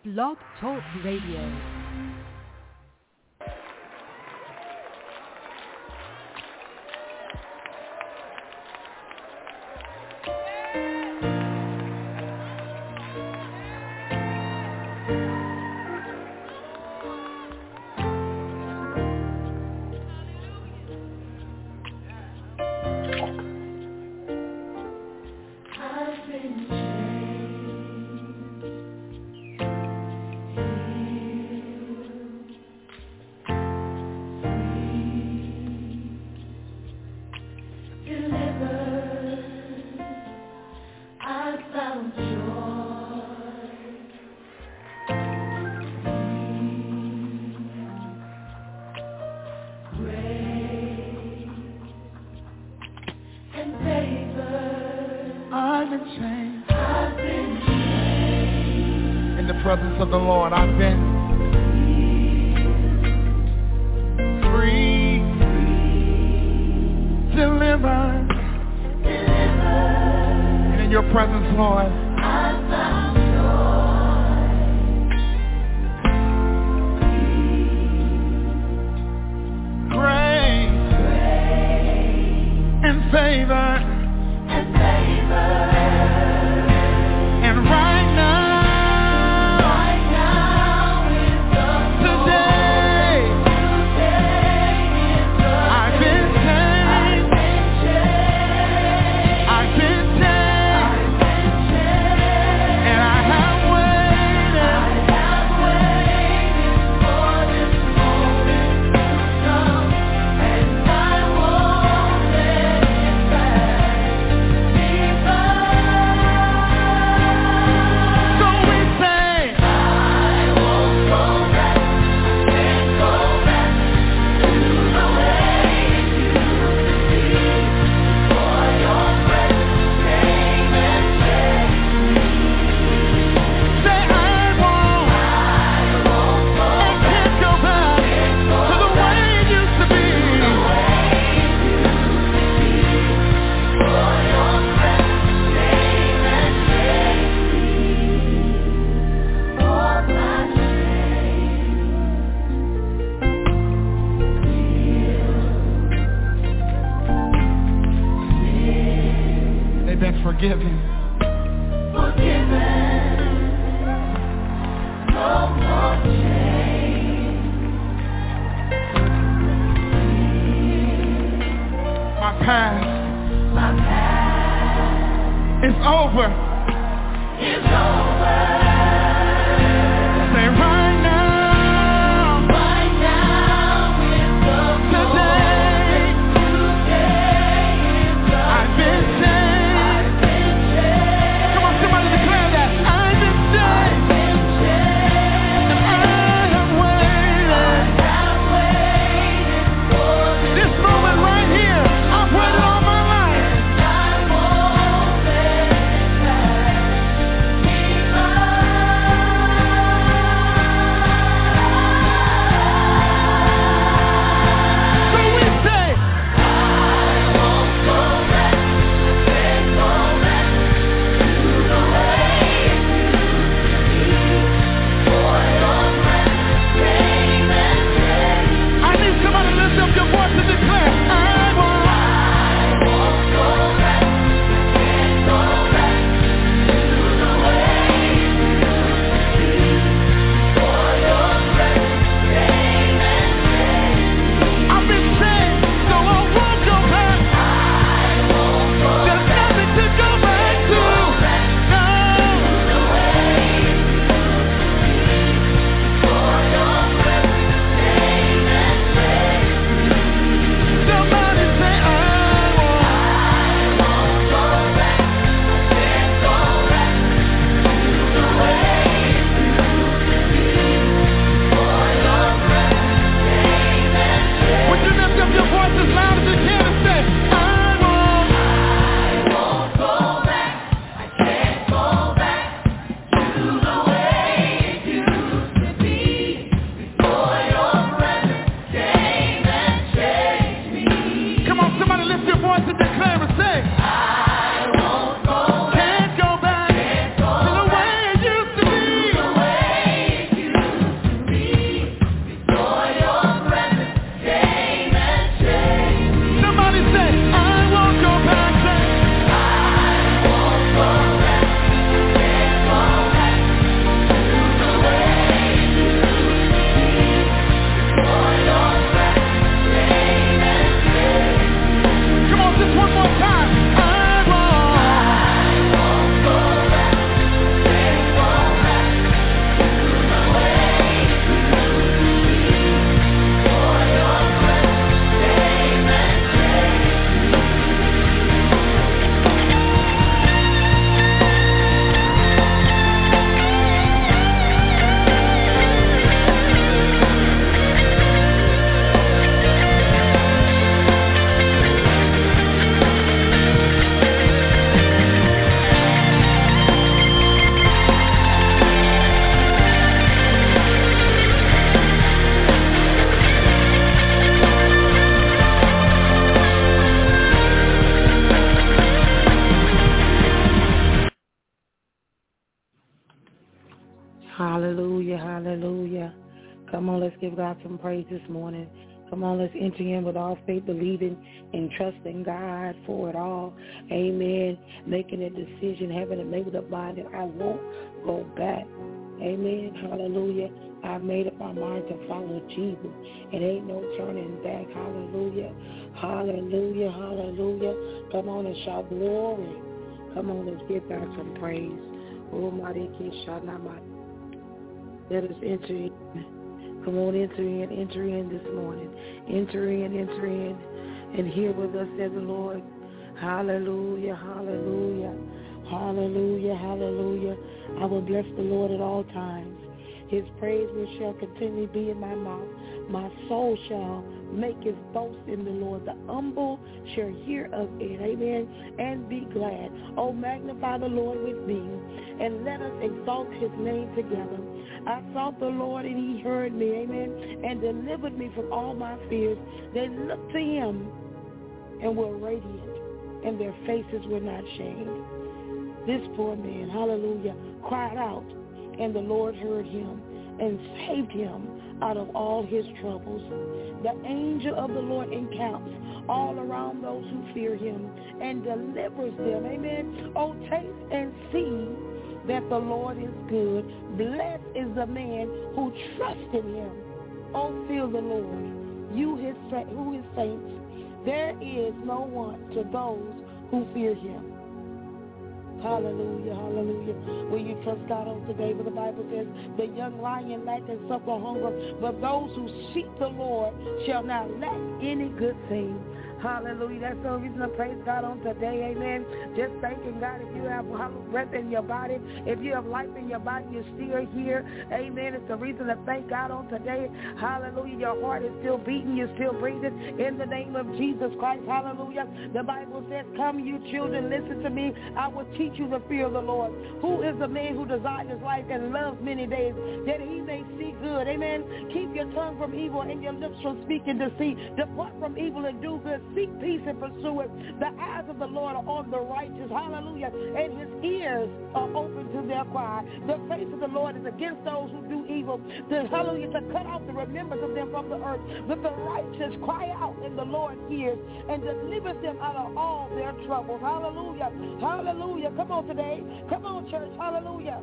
Blog Talk Radio. Of the Lord, I've been free, delivered, and in your presence, Lord, I found joy, grace, and favor, and right now. Forgiven. No more shame. My past is over. It's over. Say right now. It's over. Today I've been saved. Right here, I've waited all my life. Hallelujah, hallelujah. Come on, let's give God some praise this morning. Come on, let's enter in with all faith, believing and trusting God for it all. Amen. Making a decision, having a made up mind that I won't go back. Amen. Hallelujah. I've made up my mind to follow Jesus. It ain't no turning back. Hallelujah. Hallelujah. Hallelujah. Come on and shout glory. Come on, let's give God some praise. Oh, let us enter in. Come on, enter in this morning. Enter in, and hear with us, said the Lord. Hallelujah, hallelujah, hallelujah, hallelujah. I will bless the Lord at all times. His praise shall continually be in my mouth. My soul shall make his boast in the Lord. The humble shall hear of it, amen, and be glad. Oh, magnify the Lord with me, and let us exalt his name together. I sought the Lord, and he heard me, amen, and delivered me from all my fears. They looked to him and were radiant, and their faces were not shamed. This poor man, hallelujah, cried out, and the Lord heard him and saved him out of all his troubles. The angel of the Lord encamps all around those who fear him and delivers them. Amen. Oh, taste and see that the Lord is good. Blessed is the man who trusts in him. Oh, fear the Lord, you his saints. There is no want to those who fear him. Hallelujah, hallelujah. Will you trust God on today? But the Bible says, the young lion lack and suffer hunger, but those who seek the Lord shall not lack any good thing. Hallelujah. That's the reason to praise God on today. Amen. Just thanking God if you have breath in your body, if you have life in your body, you're still here. Amen. It's the reason to thank God on today. Hallelujah. Your heart is still beating. You're still breathing in the name of Jesus Christ. Hallelujah. The Bible says, come you children, listen to me. I will teach you the fear of the Lord. Who is the man who desires life and loves many days, that he may see good? Amen. Keep your tongue from evil and your lips from speaking deceit. Depart from evil and do good. Seek peace and pursue it. The eyes of the Lord are on the righteous. Hallelujah. And his ears are open to their cry. The face of the Lord is against those who do evil. Hallelujah. To cut off the remembrance of them from the earth. But the righteous cry out, and the Lord hears and delivers them out of all their troubles. Hallelujah. Hallelujah. Come on today. Come on, church. Hallelujah.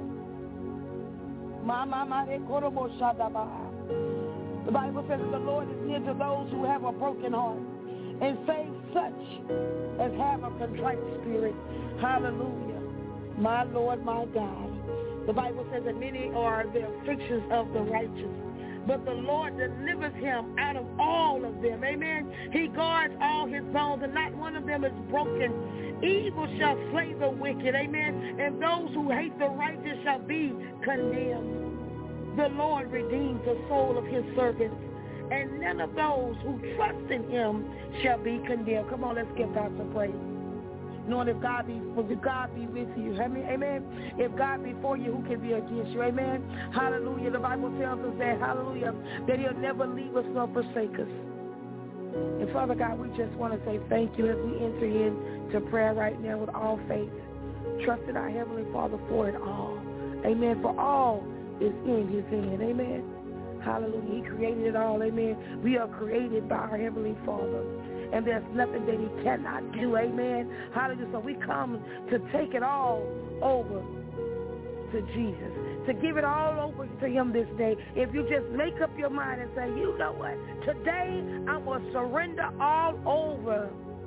The Bible says that the Lord is near to those who have a broken heart, and save such as have a contrite spirit. Hallelujah. My Lord, my God. The Bible says that many are the afflictions of the righteous, but the Lord delivers him out of all of them. Amen. He guards all his bones, and not one of them is broken. Evil shall slay the wicked. Amen. And those who hate the righteous shall be condemned. The Lord redeems the soul of his servants, and none of those who trust in him shall be condemned. Come on, let's give God some praise. Knowing if God be with you, amen. If God be for you, who can be against you? Amen. Hallelujah. The Bible tells us that, hallelujah, that he'll never leave us nor forsake us. And Father God, we just want to say thank you as we enter into prayer right now with all faith, trusting our Heavenly Father for it all. Amen. For all is in his hand. Amen. Hallelujah. He created it all. Amen. We are created by our Heavenly Father, and there's nothing that he cannot do. Amen. Hallelujah. So we come to take it all over to Jesus, to give it all over to him this day. If you just make up your mind and say, you know what, today I'm going to surrender all over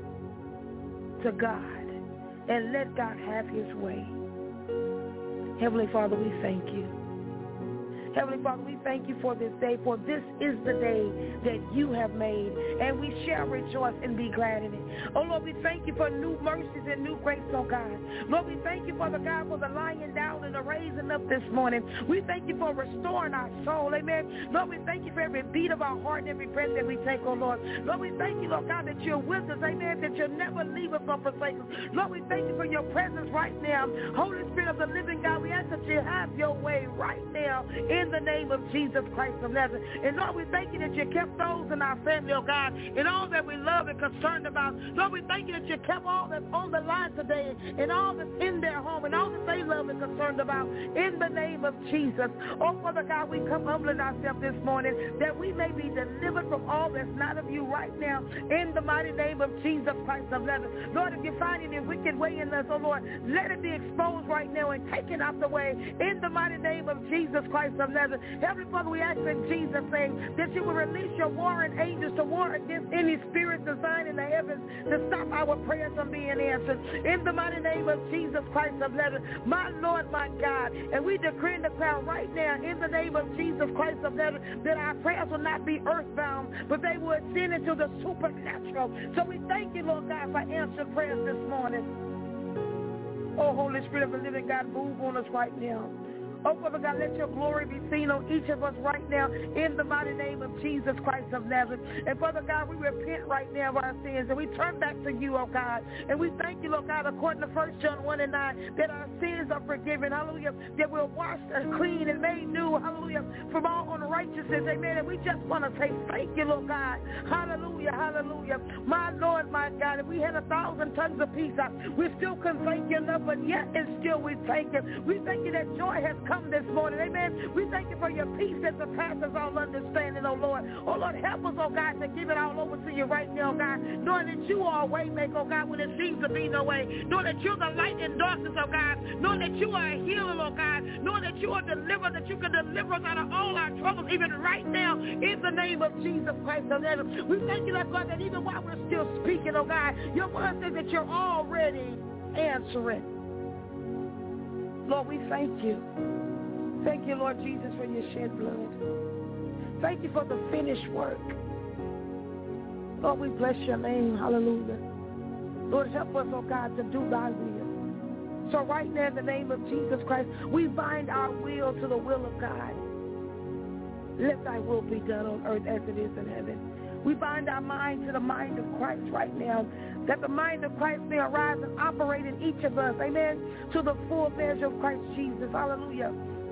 to God and let God have his way. Heavenly Father, we thank you. Heavenly Father, we thank you for this day, for this is the day that you have made, and we shall rejoice and be glad in it. Oh, Lord, we thank you for new mercies and new grace, oh God. Lord, we thank you, Father God, for the lying down and the raising up this morning. We thank you for restoring our soul, amen. Lord, we thank you for every beat of our heart and every breath that we take, oh Lord. Lord, we thank you, Lord God, that you're with us, amen, that you'll never leave us or forsake us. Lord, we thank you for your presence right now. Holy Spirit of the living God, we ask that you have your way right now now in the name of Jesus Christ of Nazareth. And Lord, we thank you that you kept those in our family, oh God, and all that we love and concerned about. Lord, we thank you that you kept all that's on the line today and all that's in their home and all that they love and concerned about in the name of Jesus. Oh, Father God, we come humbling ourselves this morning that we may be delivered from all that's not of you right now in the mighty name of Jesus Christ of Nazareth. Lord, if you find any wicked way in us, oh Lord, let it be exposed right now and taken out the way in the mighty name of Jesus Christ of Nazareth. Heavenly Father, we ask in Jesus' name that you will release your warring angels to war against any spirits designed in the heavens to stop our prayers from being answered. In the mighty name of Jesus Christ of Nazareth, my Lord, my God, and we decree and declare right now in the name of Jesus Christ of Nazareth that our prayers will not be earthbound, but they will ascend into the supernatural. So we thank you, Lord God, for answered prayers this morning. Oh, Holy Spirit of the living God, move on us right now. Oh, Father God, let your glory be seen on each of us right now in the mighty name of Jesus Christ of Nazareth. And Father God, we repent right now of our sins and we turn back to you, oh God. And we thank you, Lord God, according to 1 John 1 and 9, that our sins are forgiven, hallelujah, that we're washed and clean and made new, hallelujah, from all unrighteousness, amen. And we just want to say thank you, Lord God, hallelujah, hallelujah. My Lord, my God, if we had 1,000 tons of peace, we still couldn't thank you enough, but yet and still we thank you. We thank you that joy has come this morning, amen. We thank you for your peace that surpasses all understanding, oh Lord. Oh Lord, help us, oh God, to give it all over to you right now, oh God, knowing that you are a way maker, oh God, when it seems to be no way, knowing that you're the light in darkness, oh God, knowing that you are a healer, oh God, knowing that you are a deliverer, that you can deliver us out of all our troubles, even right now, in the name of Jesus Christ of Nazareth. We thank you, Lord God, that even while we're still speaking, oh God, your word says that you're already answering. Lord, we thank you. Thank you, Lord Jesus, for your shed blood. Thank you for the finished work. Lord, we bless your name. Hallelujah. Lord, help us, oh God, to do thy will. So right now, in the name of Jesus Christ, we bind our will to the will of God. Let thy will be done on earth as it is in heaven. We bind our mind to the mind of Christ right now, that the mind of Christ may arise and operate in each of us, amen, to the full measure of Christ Jesus. Hallelujah.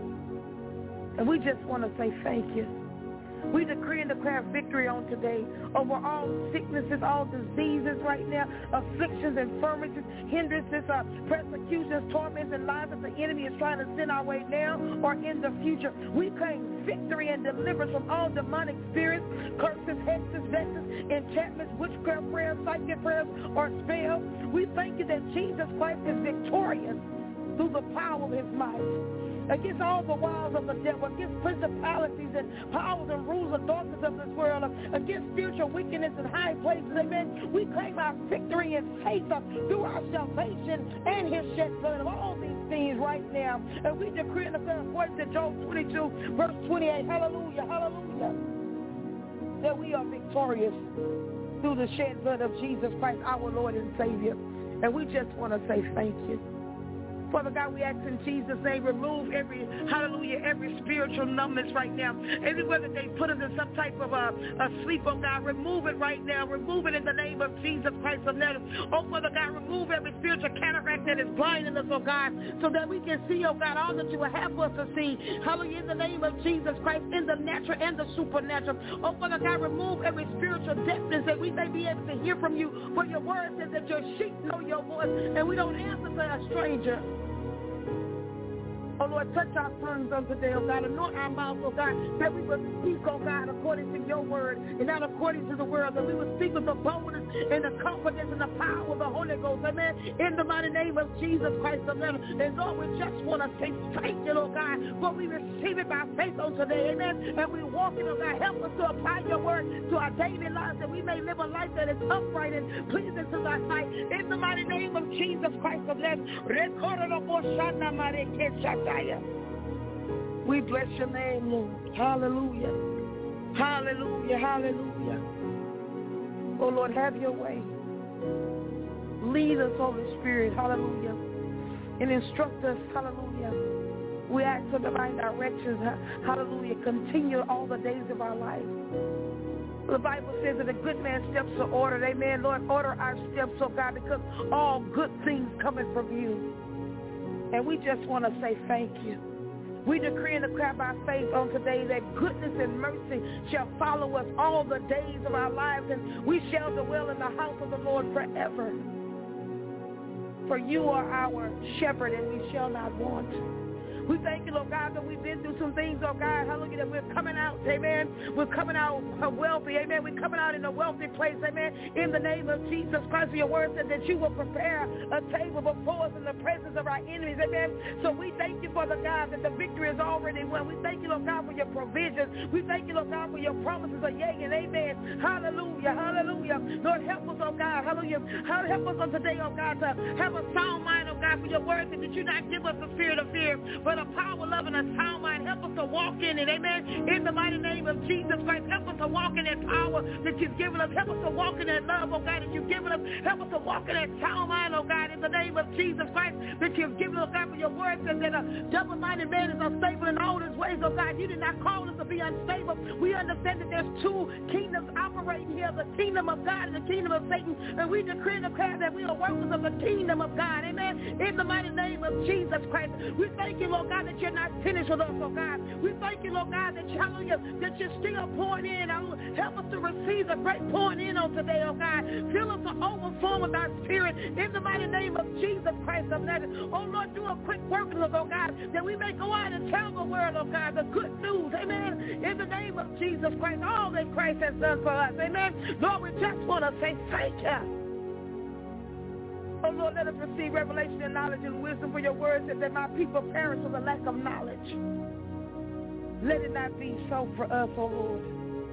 And we just want to say thank you. We decree and declare victory on today over all sicknesses, all diseases right now, afflictions, infirmities, hindrances, persecutions, torments, and lies that the enemy is trying to send our way now or in the future. We claim victory and deliverance from all demonic spirits, curses, hexes, vexes, enchantments, witchcraft prayers, psychic prayers, or spells. We thank you that Jesus Christ is victorious through the power of his might, against all the wiles of the devil, against principalities and powers and rules of darkness of this world, against spiritual wickedness in high places, amen. We claim our victory and faith through our salvation and his shed blood of all these things right now. And we decree and declare according to Job 22, verse 28, hallelujah, hallelujah, that we are victorious through the shed blood of Jesus Christ, our Lord and Savior. And we just want to say thank you. Father God, we ask in Jesus' name, remove every spiritual numbness right now. Everywhere that they put us in some type of a sleep, oh God, remove it right now. Remove it in the name of Jesus Christ of Nazareth. Oh, Father God, remove every spiritual cataract that is blinding us, oh God, so that we can see, oh God, all that you will have us to see. Hallelujah, in the name of Jesus Christ, in the natural and the supernatural. Oh, Father God, remove every spiritual deafness that we may be able to hear from you. For your word says that your sheep know your voice, and we don't answer to a stranger. Oh, Lord, touch our tongues on today, oh God. Anoint our mouths, oh God, that we will speak, oh God, according to your word and not according to the world. That we will speak with the boldness and the confidence and the power of the Holy Ghost, amen, in the mighty name of Jesus Christ of Nazareth. And Lord, we just want to say thank you, Lord God, for we receive it by faith on today, amen. And we walk in, oh God, help us to apply your word to our daily lives, that we may live a life that is upright and pleasing to thy sight. In the mighty name of Jesus Christ of Nazareth. We bless your name, Lord. Hallelujah. Hallelujah. Hallelujah. Oh, Lord, have your way. Lead us, Holy Spirit. Hallelujah. And instruct us. Hallelujah. We ask for divine directions. Hallelujah. Continue all the days of our life. The Bible says that a good man's steps are ordered. Amen. Lord, order our steps, oh God, because all good things coming from you. And we just want to say thank you. We decree and declare by faith on today that goodness and mercy shall follow us all the days of our lives, and we shall dwell in the house of the Lord forever. For you are our shepherd, and we shall not want. We thank you, Lord God, that we've been through some things, oh God, hallelujah, that we're coming out, amen. We're coming out wealthy, amen. We're coming out in a wealthy place, amen. In the name of Jesus Christ, your word said that you will prepare a table before us in the presence of our enemies, amen. So we thank you for the God that the victory is already won. We thank you, Lord God, for your provisions. We thank you, Lord God, for your promises of yea and amen. Hallelujah, hallelujah. Lord, help us, oh God, hallelujah. Help us on today, oh God, to have a sound mind, oh God, for your word said that you not give us the spirit of fear, but a power, love, and a sound mind. Help us to walk in it, amen. In the mighty name of Jesus Christ, help us to walk in that power that you've given us. Help us to walk in that love, oh God, that you've given us. Help us to walk in that sound mind, oh God, in the name of Jesus Christ, that you've given us, God, for your word says that a double-minded man is unstable in all his ways, oh God. You did not call us to be unstable. We understand that there's two kingdoms operating here, the kingdom of God and the kingdom of Satan, and we decree and declare that we are workers of the kingdom of God, amen. In the mighty name of Jesus Christ, we thank you, Lord God, that you're not finished with us, oh God. We thank you, Lord God, that you're still pouring in. Help us to receive the great pouring in on today, oh God. Fill us to overflow with our spirit in the mighty name of Jesus Christ of Nazareth. Oh Lord, do a quick work in us, oh God, that we may go out and tell the world, oh God, the good news, amen. In the name of Jesus Christ, all that Christ has done for us, amen. Lord, we just want to say thank you. Oh, Lord, let us receive revelation and knowledge and wisdom, for your word said that my people perish for the lack of knowledge. Let it not be so for us, oh Lord.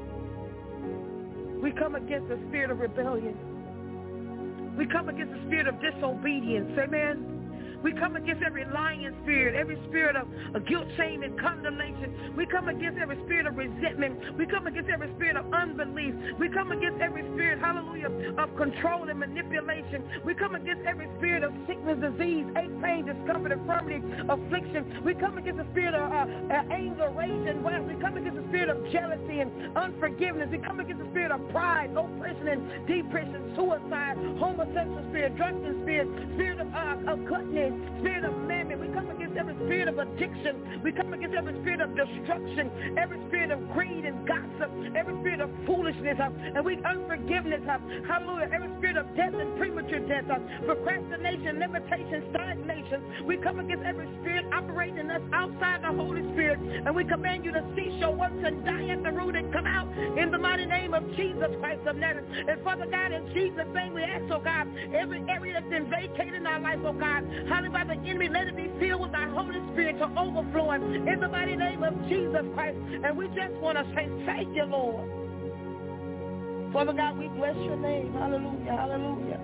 We come against the spirit of rebellion. We come against the spirit of disobedience, amen. We come against every lying spirit, every spirit of guilt, shame, and condemnation. We come against every spirit of resentment. We come against every spirit of unbelief. We come against every spirit, hallelujah, of control and manipulation. We come against every spirit of sickness, disease, ache, pain, discomfort, infirmity, affliction. We come against the spirit of anger, rage, and wrath. We come against the spirit of jealousy and unforgiveness. We come against the spirit of pride, oppression, and depression, suicide, homosexual spirit, drunken spirit, spirit of gluttony, spirit of mammon. We come against every spirit of addiction. We come against every spirit of destruction, every spirit of greed and gossip, every spirit of foolishness, and unforgiveness, hallelujah, every spirit of death and premature death, procrastination, limitation, stagnation. We come against every spirit operating in us outside the Holy Spirit, and we command you to cease your works and die at the root and come out in the mighty name of Jesus Christ of Nazareth. And Father God, in Jesus' name we ask, oh God, every area that's been vacated in our life, oh God, hallelujah, by the enemy, let it be filled with our Holy Spirit to overflowing in the mighty name of Jesus Christ. And we just want to say thank you, Lord. Father God, we bless your name. Hallelujah, hallelujah.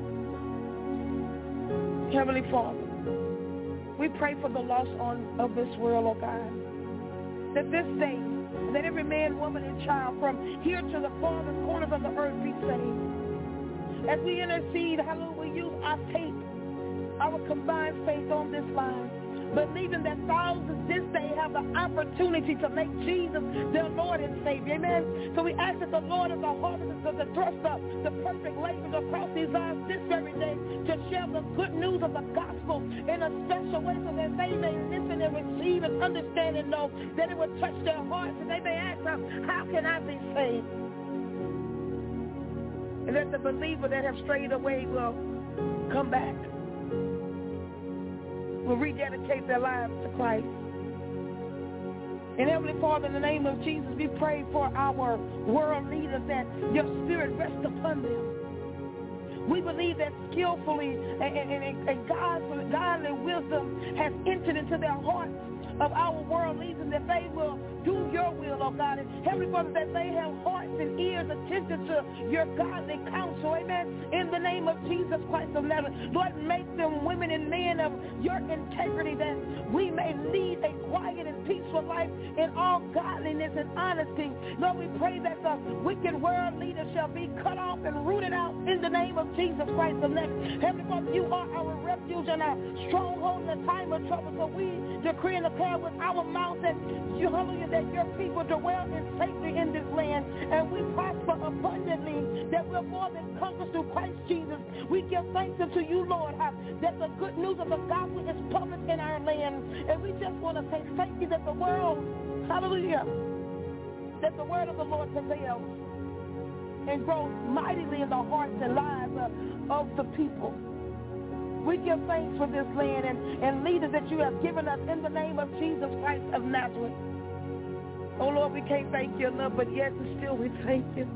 Heavenly Father, we pray for the lost of this world, oh God, that this day, that every man, woman, and child from here to the farthest corners of the earth be saved. As we intercede, hallelujah, we use our faith, our combined faith on this line, believing that thousands this day have the opportunity to make Jesus their Lord and Savior. Amen. So we ask that the Lord of the harvest is to thrust up the perfect labors across these lives this very day to share the good news of the gospel in a special way so that they may listen and receive and understand and know that it will touch their hearts, and they may ask, how can I be saved? And that the believer that have strayed away will come back, will rededicate their lives to Christ. And Heavenly Father, in the name of Jesus, we pray for our world leaders that your spirit rest upon them. We believe that skillfully and godly wisdom has entered into their hearts of our world leaders, and that they will do your will, oh God. And Heavenly Father, that they have hearts and ears attentive to your godly counsel, amen, in the name of Jesus Christ of Nazareth. Lord, make them women and men of your integrity, that we may lead a quiet and peaceful peaceful life in all godliness and honesty. Lord, we pray that the wicked world leaders shall be cut off and rooted out in the name of Jesus Christ of Nazareth. Heavenly Father, you are our refuge and our stronghold in the time of trouble. So we decree and declare with our mouth that you, hallelujah, that your people dwell in safety in this land, and we prosper abundantly, that we're more than conquerors through Christ Jesus. We give thanks unto you, Lord, that the good news of the gospel is published in our land. And we just want to say thank you that the world, hallelujah, that the word of the Lord prevails and grows mightily in the hearts and lives of the people. We give thanks for this land and leaders that you have given us in the name of Jesus Christ of Nazareth. Oh, Lord, we can't thank you enough, but yet and still we thank you.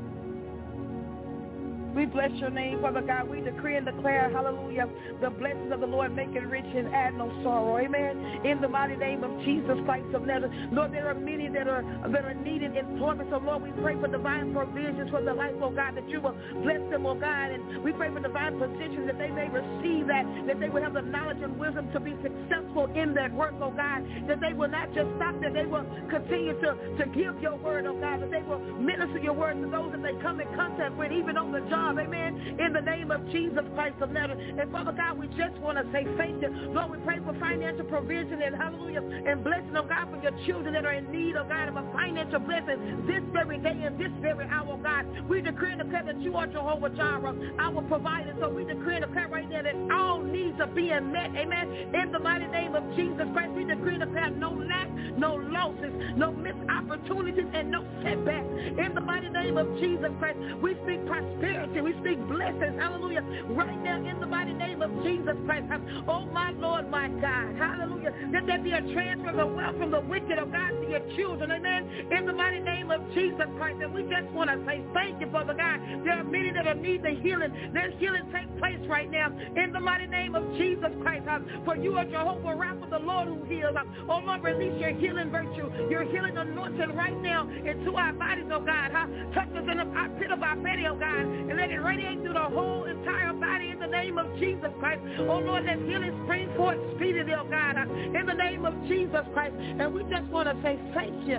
We bless your name, Father God. We decree and declare, hallelujah, the blessings of the Lord make it rich and add no sorrow. Amen. In the mighty name of Jesus Christ of Nazareth. Lord, there are many that are needed employment. So, Lord, we pray for divine provisions for the life, oh God, that you will bless them, oh God. And we pray for divine positions that they may receive that they will have the knowledge and wisdom to be successful in that work, oh God. That they will not just stop, that they will continue to give your word, oh God. That they will minister your word to those that they come in contact with, even on the job. Amen. In the name of Jesus Christ of Nazareth. And Father God, we just want to say thank you. Lord, we pray for financial provision and hallelujah and blessing, oh God, for your children that are in need, oh God, of a financial blessing this very day and this very hour, oh God. We decree and declare that you are Jehovah Jireh, our provider. So we decree and declare right now that all needs are being met. Amen. In the mighty name of Jesus Christ, we decree and declare no lack, no losses, no missed opportunities, and no setbacks. In the mighty name of Jesus Christ, we speak prosperity. We speak blessings, hallelujah, right now in the mighty name of Jesus Christ. Oh, my Lord, my God, hallelujah. That there be a transfer of the wealth from the wicked, oh God, to your children, amen, in the mighty name of Jesus Christ. And we just want to say thank you, Father God. There are many that need the healing. There's healing take place right now in the mighty name of Jesus Christ. For you are Jehovah Rapha, the Lord who heals. Oh, Lord, release your healing virtue, your healing anointing right now into our bodies, oh God. Touch us in the pit of our belly, oh God, and let it radiate through the whole entire body in the name of Jesus Christ. Oh, Lord, let healing spring forth speedily, oh God, in the name of Jesus Christ. And we just want to say thank you.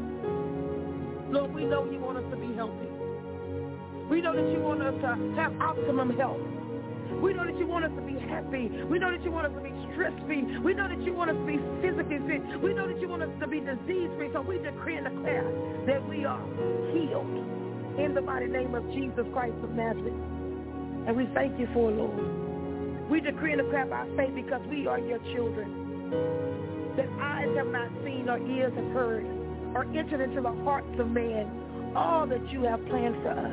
Lord, we know you want us to be healthy. We know that you want us to have optimum health. We know that you want us to be happy. We know that you want us to be stress-free. We know that you want us to be physically fit. We know that you want us to be disease-free. So we decree and declare that we are healed in the mighty name of Jesus Christ of Nazareth. And we thank you for it, Lord. We decree and declare by faith because we are your children, that eyes have not seen or ears have heard or entered into the hearts of man all that you have planned for us.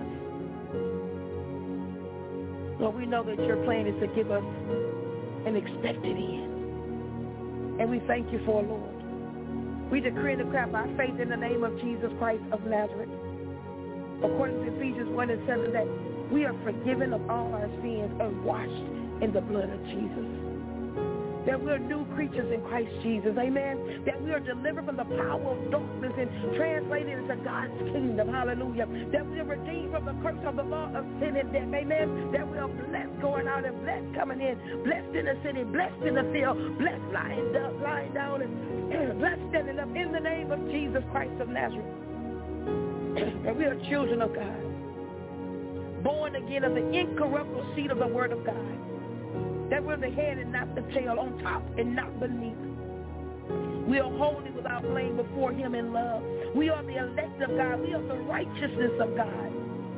Lord, we know that your plan is to give us an expected end. And we thank you for it, Lord. We decree and declare by faith in the name of Jesus Christ of Nazareth, according to Ephesians 1:7, that we are forgiven of all our sins and washed in the blood of Jesus. That we're new creatures in Christ Jesus, amen. That we are delivered from the power of darkness and translated into God's kingdom, hallelujah. That we are redeemed from the curse of the law of sin and death, amen. That we are blessed going out and blessed coming in, blessed in the city, blessed in the field, blessed lying down, and blessed standing up in the name of Jesus Christ of Nazareth. And we are children of God, born again of the incorruptible seed of the word of God. That we're the head and not the tail, on top and not beneath. We are holy without blame before him in love. We are the elect of God. We are the righteousness of God.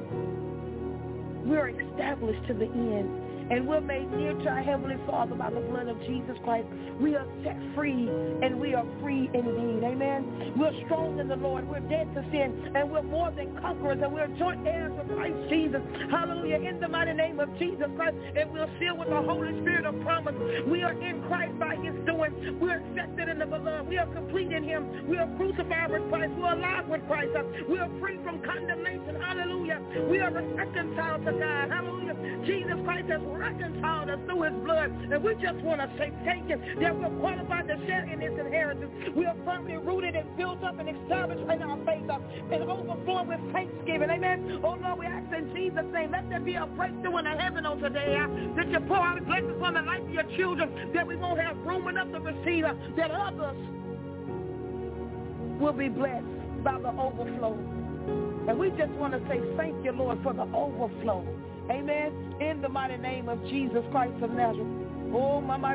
We are established to the end. And we're made near to our Heavenly Father by the blood of Jesus Christ. We are set free, and we are free indeed. Amen. We're strong in the Lord. We're dead to sin, and we're more than conquerors, and we're joint heirs of Christ Jesus. Hallelujah. In the mighty name of Jesus Christ, and we're filled with the Holy Spirit of promise. We are in Christ by his doing. We're accepted in the beloved. We are complete in him. We are crucified with Christ. We're alive with Christ. We are free from condemnation. Hallelujah. We are reconciled to God. Hallelujah. Jesus Christ has reconciled us through his blood, and we just want to say thank you that we're qualified to share in his inheritance. We are firmly rooted and built up and established in our faith and overflowing with thanksgiving. Amen. Oh Lord, we ask in Jesus' name, let there be a breakthrough in the heaven on today, that you pour out blessings upon the life of your children, that we won't have room enough to receive, that others will be blessed by the overflow. And we just want to say thank you, Lord, for the overflow. Amen. In the mighty name of Jesus Christ of Nazareth. Oh, Mama,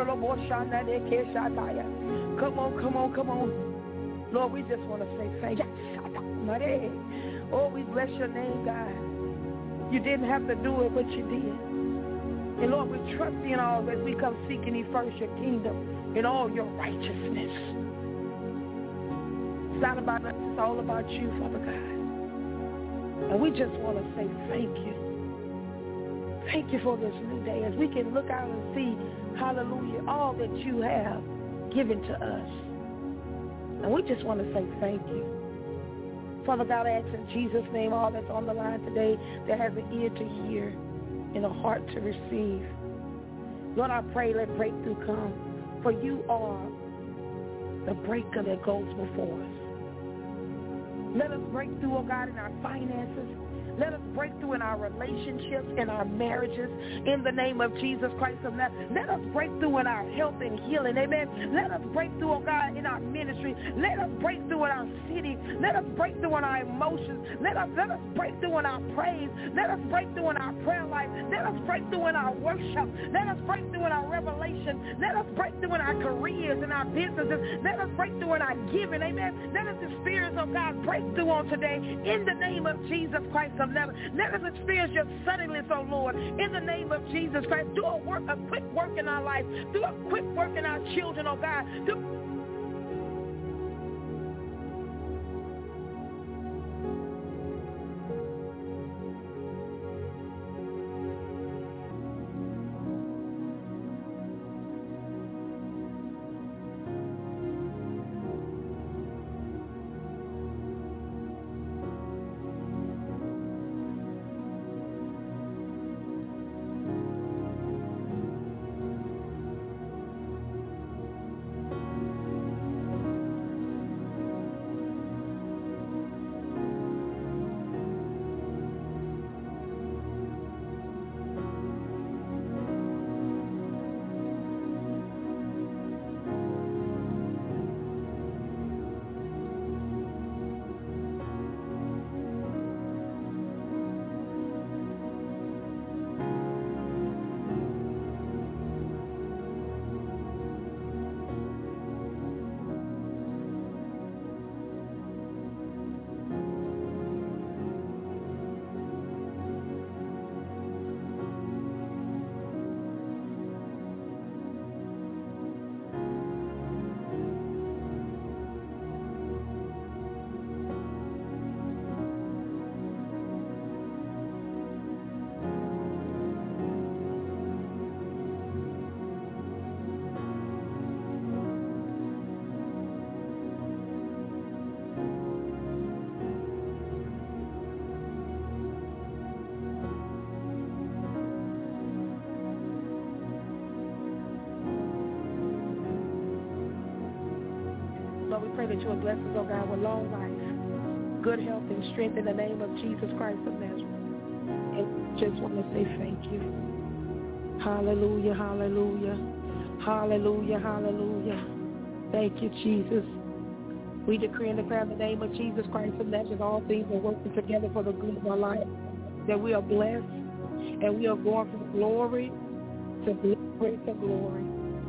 come on. Lord, we just want to say thank you. Oh, we bless your name, God. You didn't have to do it, but you did. And Lord, we trust you in all as we come seeking you first, your kingdom and all your righteousness. It's not about us, it's all about you, Father God. And we just want to say thank you. Thank you for this new day as we can look out and see, hallelujah, all that you have given to us. And we just want to say thank you. Father God, I ask in Jesus' name, all that's on the line today that has an ear to hear and a heart to receive. Lord, I pray, let breakthrough come. For you are the breaker that goes before us. Let us break through, oh God, in our finances. Let us break through in our relationships, in our marriages, in the name of Jesus Christ of Nazareth. Let us break through in our health and healing, amen. Let us break through, oh God, in our ministry. Let us break through in our city. Let us break through in our emotions. Let us break through in our praise. Let us break through in our prayer life. Let us break through in our worship. Let us break through in our revelation. Let us break through in our careers and our businesses. Let us break through in our giving, amen. Let us experience, oh God, breakthrough on today in the name of Jesus Christ of Nazareth. Let us experience your suddenness, oh Lord, in the name of Jesus Christ. Do a quick work in our life. Do a quick work in our children, oh God. Lord, we pray that you will bless us, oh God, with long life, good health, and strength in the name of Jesus Christ of Nazareth. And just want to say thank you. Hallelujah, hallelujah, hallelujah, hallelujah. Thank you, Jesus. We decree and declare in the name of Jesus Christ of Nazareth, all things are working together for the good of our life, that we are blessed and we are going from glory to glory to glory.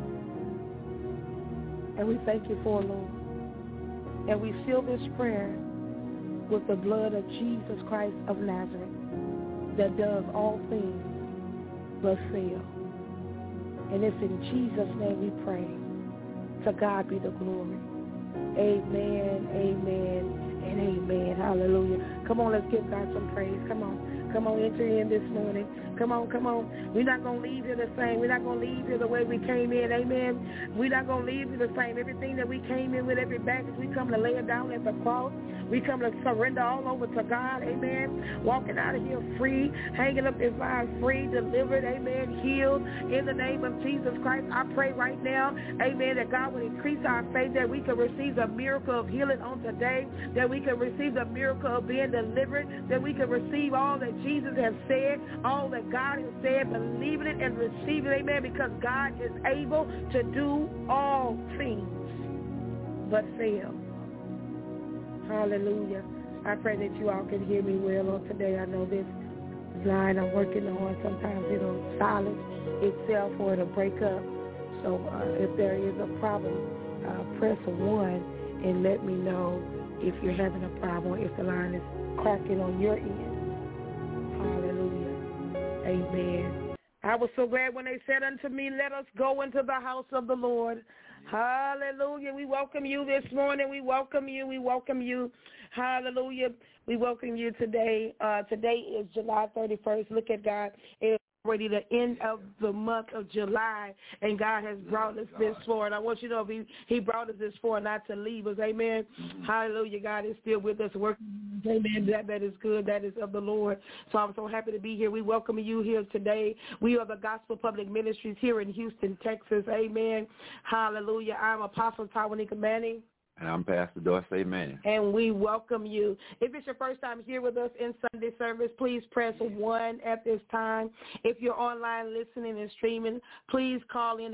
And we thank you for it, Lord. And we seal this prayer with the blood of Jesus Christ of Nazareth that does all things but fail. And it's in Jesus' name we pray. To God be the glory. Amen, amen, and amen. Hallelujah. Come on, let's give God some praise. Come on. Come on, enter in this morning. Come on, come on. We're not going to leave here the same. We're not going to leave here the way we came in. Amen. We're not going to leave here the same. Everything that we came in with, every baggage, we come to lay it down at the cross. We come to surrender all over to God. Amen. Walking out of here free, hanging up this line free, delivered. Amen. Healed in the name of Jesus Christ. I pray right now, amen, that God will increase our faith, that we can receive the miracle of healing on today, that we can receive the miracle of being delivered, that we can receive all that Jesus has said, all that God has said, believing it and receiving it, amen, because God is able to do all things but fail. Hallelujah. I pray that you all can hear me well on today. I know this line I'm working on, sometimes it'll silence itself or it'll break up. So if there is a problem, press 1 and let me know if you're having a problem, if the line is cracking on your end. Hallelujah. Amen. I was so glad when they said unto me, let us go into the house of the Lord. Hallelujah. We welcome you this morning. We welcome you. We welcome you. Hallelujah. We welcome you today. Today is July 31st. Look at God. It's already the end of the month of July, and God has brought us this far. And I want you to know he brought us this far not to leave us. Amen. Mm-hmm. Hallelujah. God is still with us working. Amen. That is good. That is of the Lord. So I'm so happy to be here. We welcome you here today. We are the Gospel Public Ministries here in Houston, Texas. Amen. Hallelujah. I'm Apostle Tawanika Manning. And I'm Pastor Dorsey Manning. And we welcome you. If it's your first time here with us in Sunday service, please press 1 at this time. If you're online listening and streaming, please call in to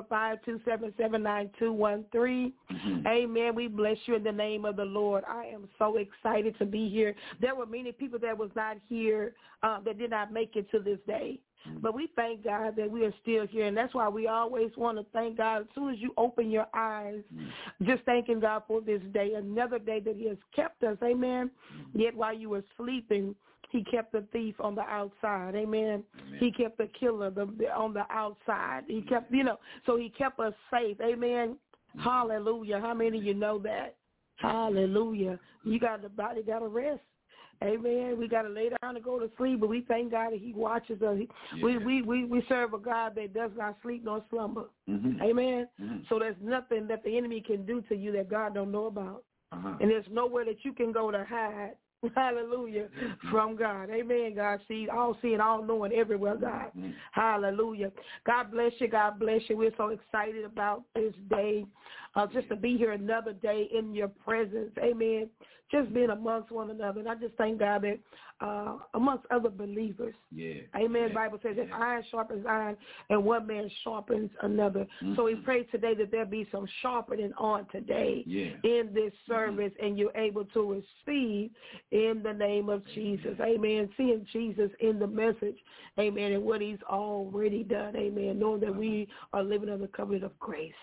845-277-9213. Mm-hmm. Amen. We bless you in the name of the Lord. I am so excited to be here. There were many people that was not here that did not make it to this day. But we thank God that we are still here, and that's why we always want to thank God. As soon as you open your eyes, just thanking God for this day, another day that he has kept us, amen. Yet while you were sleeping, he kept the thief on the outside, amen. He kept the killer on the outside. He kept, so he kept us safe, amen. Hallelujah. How many of you know that? Hallelujah. The body got to rest. Amen. We got to lay down and go to sleep, but we thank God that he watches us. Yeah. We serve a God that does not sleep nor slumber. Mm-hmm. Amen. Mm-hmm. So there's nothing that the enemy can do to you that God don't know about. Uh-huh. And there's nowhere that you can go to hide. Hallelujah. From God. Amen. God sees, all seeing, all knowing, everywhere, God. Mm-hmm. Hallelujah. God bless you. God bless you. We're so excited about this day, just to be here another day in your presence. Amen. Just being amongst one another. And I just thank God that amongst other believers. Yeah. Amen. The Bible says if iron sharpens iron and one man sharpens another. Mm-hmm. So we pray today that there be some sharpening on today in this service, and you're able to receive in the name of Jesus. Amen. Seeing Jesus in the message. Amen. And what he's already done. Amen. Knowing that we are living under the covenant of grace.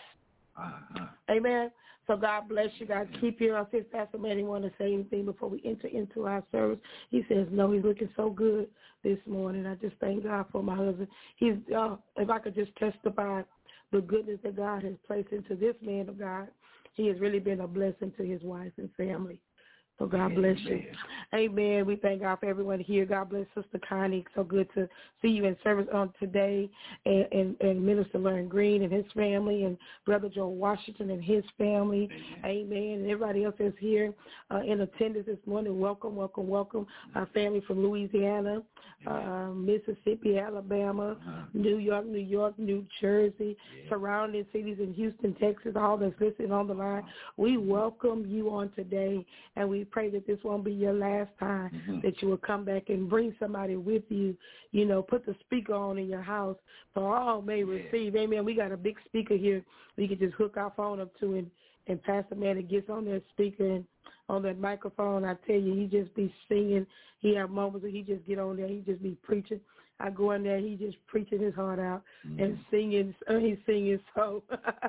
Amen. So God bless you. God keep you. I see if Pastor Manning want to say anything before we enter into our service. He says, no, he's looking so good this morning. I just thank God for my husband. He's, if I could just testify the goodness that God has placed into this man of God, he has really been a blessing to his wife and family. So God bless you. Amen. We thank God for everyone here. God bless Sister Connie. So good to see you in service on today. And Minister Lauren Green and his family, and Brother Joe Washington and his family. Amen. And everybody else is here in attendance this morning. Welcome, welcome, welcome. Our family from Louisiana, Mississippi, Alabama, New York, New Jersey, surrounding cities in Houston, Texas, all that's listening on the line. We welcome you on today, and we pray that this won't be your last time, that you will come back and bring somebody with you, put the speaker on in your house so all may receive. Amen. We got a big speaker here we can just hook our phone up to, and Pastor Manning gets on that speaker and on that microphone. I tell you, he just be singing. He have moments where he just get on there, he just be preaching. I go in there, he just preaching his heart out and singing. He's singing so.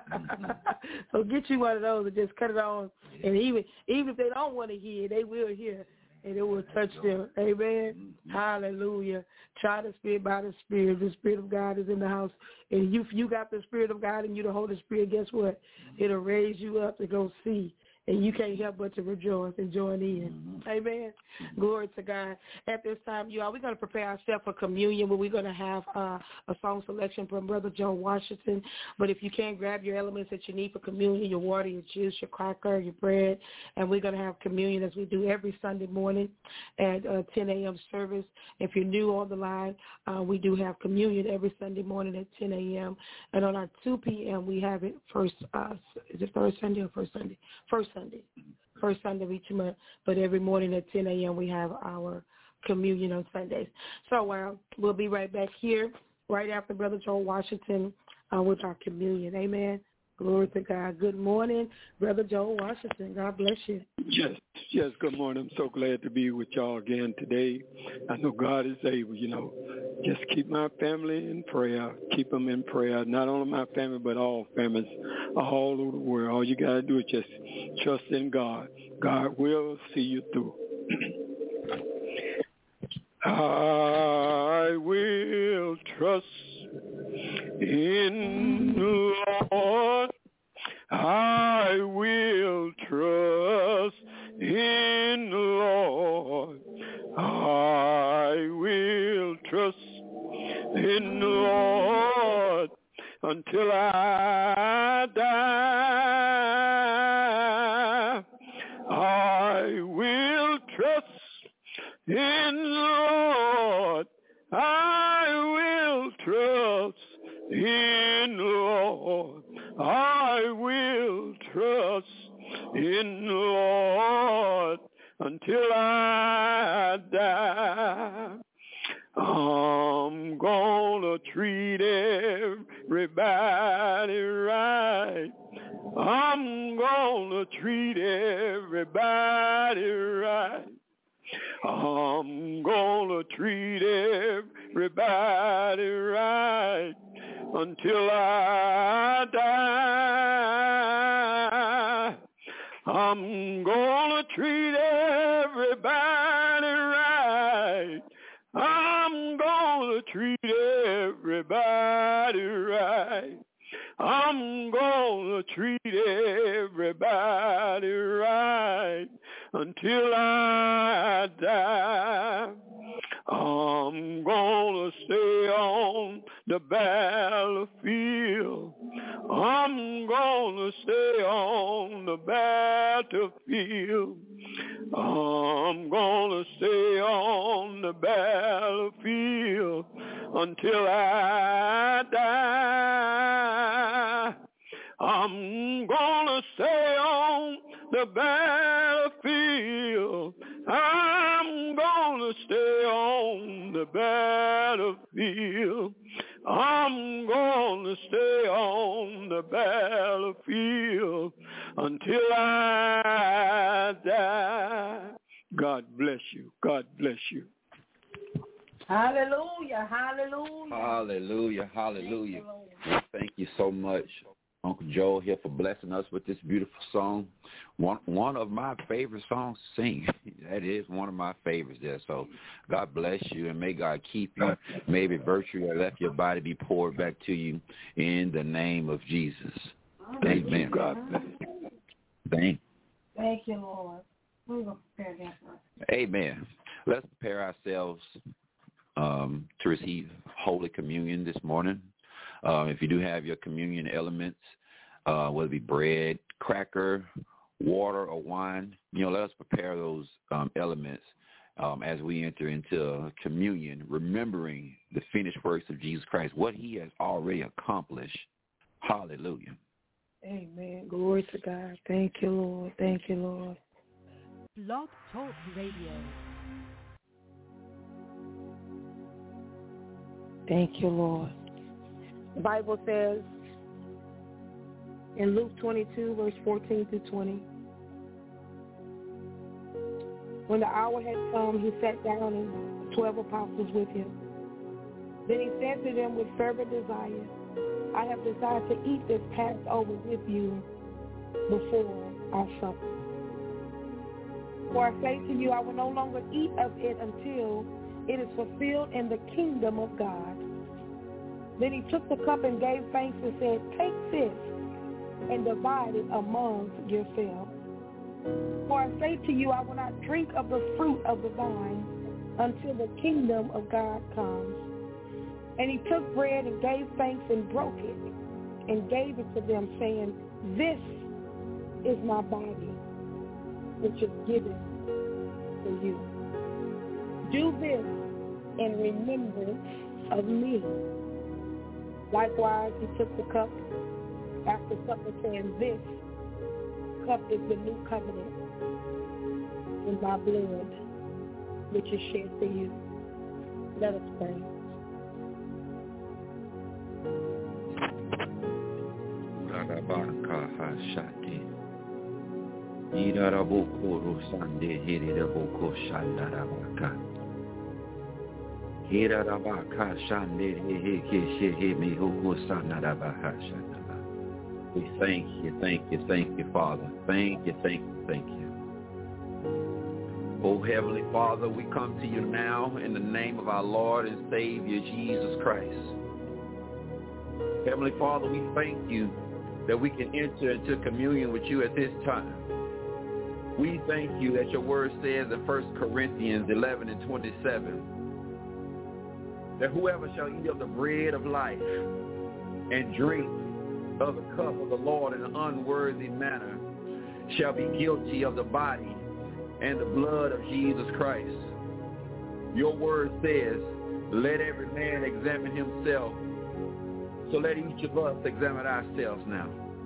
So get you one of those and just cut it on. And even if they don't want to hear, they will hear, and it will touch them. Amen. Hallelujah. Try the Spirit by the Spirit. The Spirit of God is in the house. And if you got the Spirit of God and you the Holy Spirit, guess what? It'll raise you up to go see. And you can't help but to rejoice and join in. Amen. Glory to God. At this time, you all, we're going to prepare ourselves for communion, where we're going to have a song selection from Brother Joe Washington. But if you can't, grab your elements that you need for communion, your water, your juice, your cracker, your bread. And we're going to have communion as we do every Sunday morning at 10 a.m. service. If you're new on the line, we do have communion every Sunday morning at 10 a.m. And on our 2 p.m., we have it first, is it first Sunday or first Sunday? First Sunday of each month, but every morning at 10 a.m. we have our communion on Sundays. So we'll be right back here right after Brother Joel Washington with our communion. Amen. Glory to God. Good morning, Brother Joel Washington. God bless you. Yes, good morning. I'm so glad to be with y'all again today. I know God is able, Just keep my family in prayer. Keep them in prayer. Not only my family, but all families all over the world. All you got to do is just trust in God. God will see you through. I will trust in the Lord. I will trust in the Lord. I will trust in the Lord until I die. I will trust in the Lord. I will trust in the Lord. I will trust in the Lord until I die. I'm gonna treat everybody right. I'm gonna treat everybody right. I'm gonna treat everybody right until I die. I'm gonna treat everybody right. I'm gonna treat everybody right. I'm gonna treat everybody right until I die. I'm gonna stay on the battlefield. I'm gonna stay on the battlefield. I'm gonna stay on the battlefield until I die. I'm gonna stay on the battlefield. I'm gonna stay on the battlefield. I'm gonna stay on the battlefield until I die. God bless you. God bless you. Hallelujah, hallelujah. Hallelujah, hallelujah. Thank you so much, Uncle Joel, here for blessing us with this beautiful song. One of my favorite songs to sing. That is one of my favorites there. So God bless you, and may God keep you. May the virtue that left your body be poured back to you in the name of Jesus. Amen. God bless you. Thank you, Lord. We're going to prepare that for us. Amen. Let's prepare ourselves to receive Holy Communion this morning. If you do have your communion elements, whether it be bread, cracker, water, or wine, let us prepare those elements as we enter into communion, remembering the finished works of Jesus Christ, what he has already accomplished. Hallelujah. Amen. Glory to God. Thank you, Lord. Thank you, Lord. Blog Talk Radio. Thank you, Lord. The Bible says in Luke 22, verse 14 through 20, when the hour had come, he sat down and 12 apostles with him. Then he said to them with fervent desire, I have desired to eat this Passover with you before I suffer. For I say to you, I will no longer eat of it until it is fulfilled in the kingdom of God. Then he took the cup and gave thanks and said, take this and divide it among yourselves. For I say to you, I will not drink of the fruit of the vine until the kingdom of God comes. And he took bread and gave thanks and broke it and gave it to them, saying, this is my body, which is given for you. Do this in remembrance of me. Likewise, he took the cup after supper, saying, this cup is the new covenant in my blood, which is shed for you. Let us pray. Shati. Iraraboko Sande Hiriraboko Shandarabaka. Hirarabaka Shande Heke Shehemi Hoko Sanarabaha Shandaba. We thank you, Father. Thank you. Oh, Heavenly Father, we come to you now in the name of our Lord and Savior, Jesus Christ. Heavenly Father, we thank you that we can enter into communion with you at this time. We thank you that your word says in 1 Corinthians 11:27, that whoever shall eat of the bread of life and drink of the cup of the Lord in an unworthy manner shall be guilty of the body and the blood of Jesus Christ. Your word says, let every man examine himself. So let each of us examine ourselves now.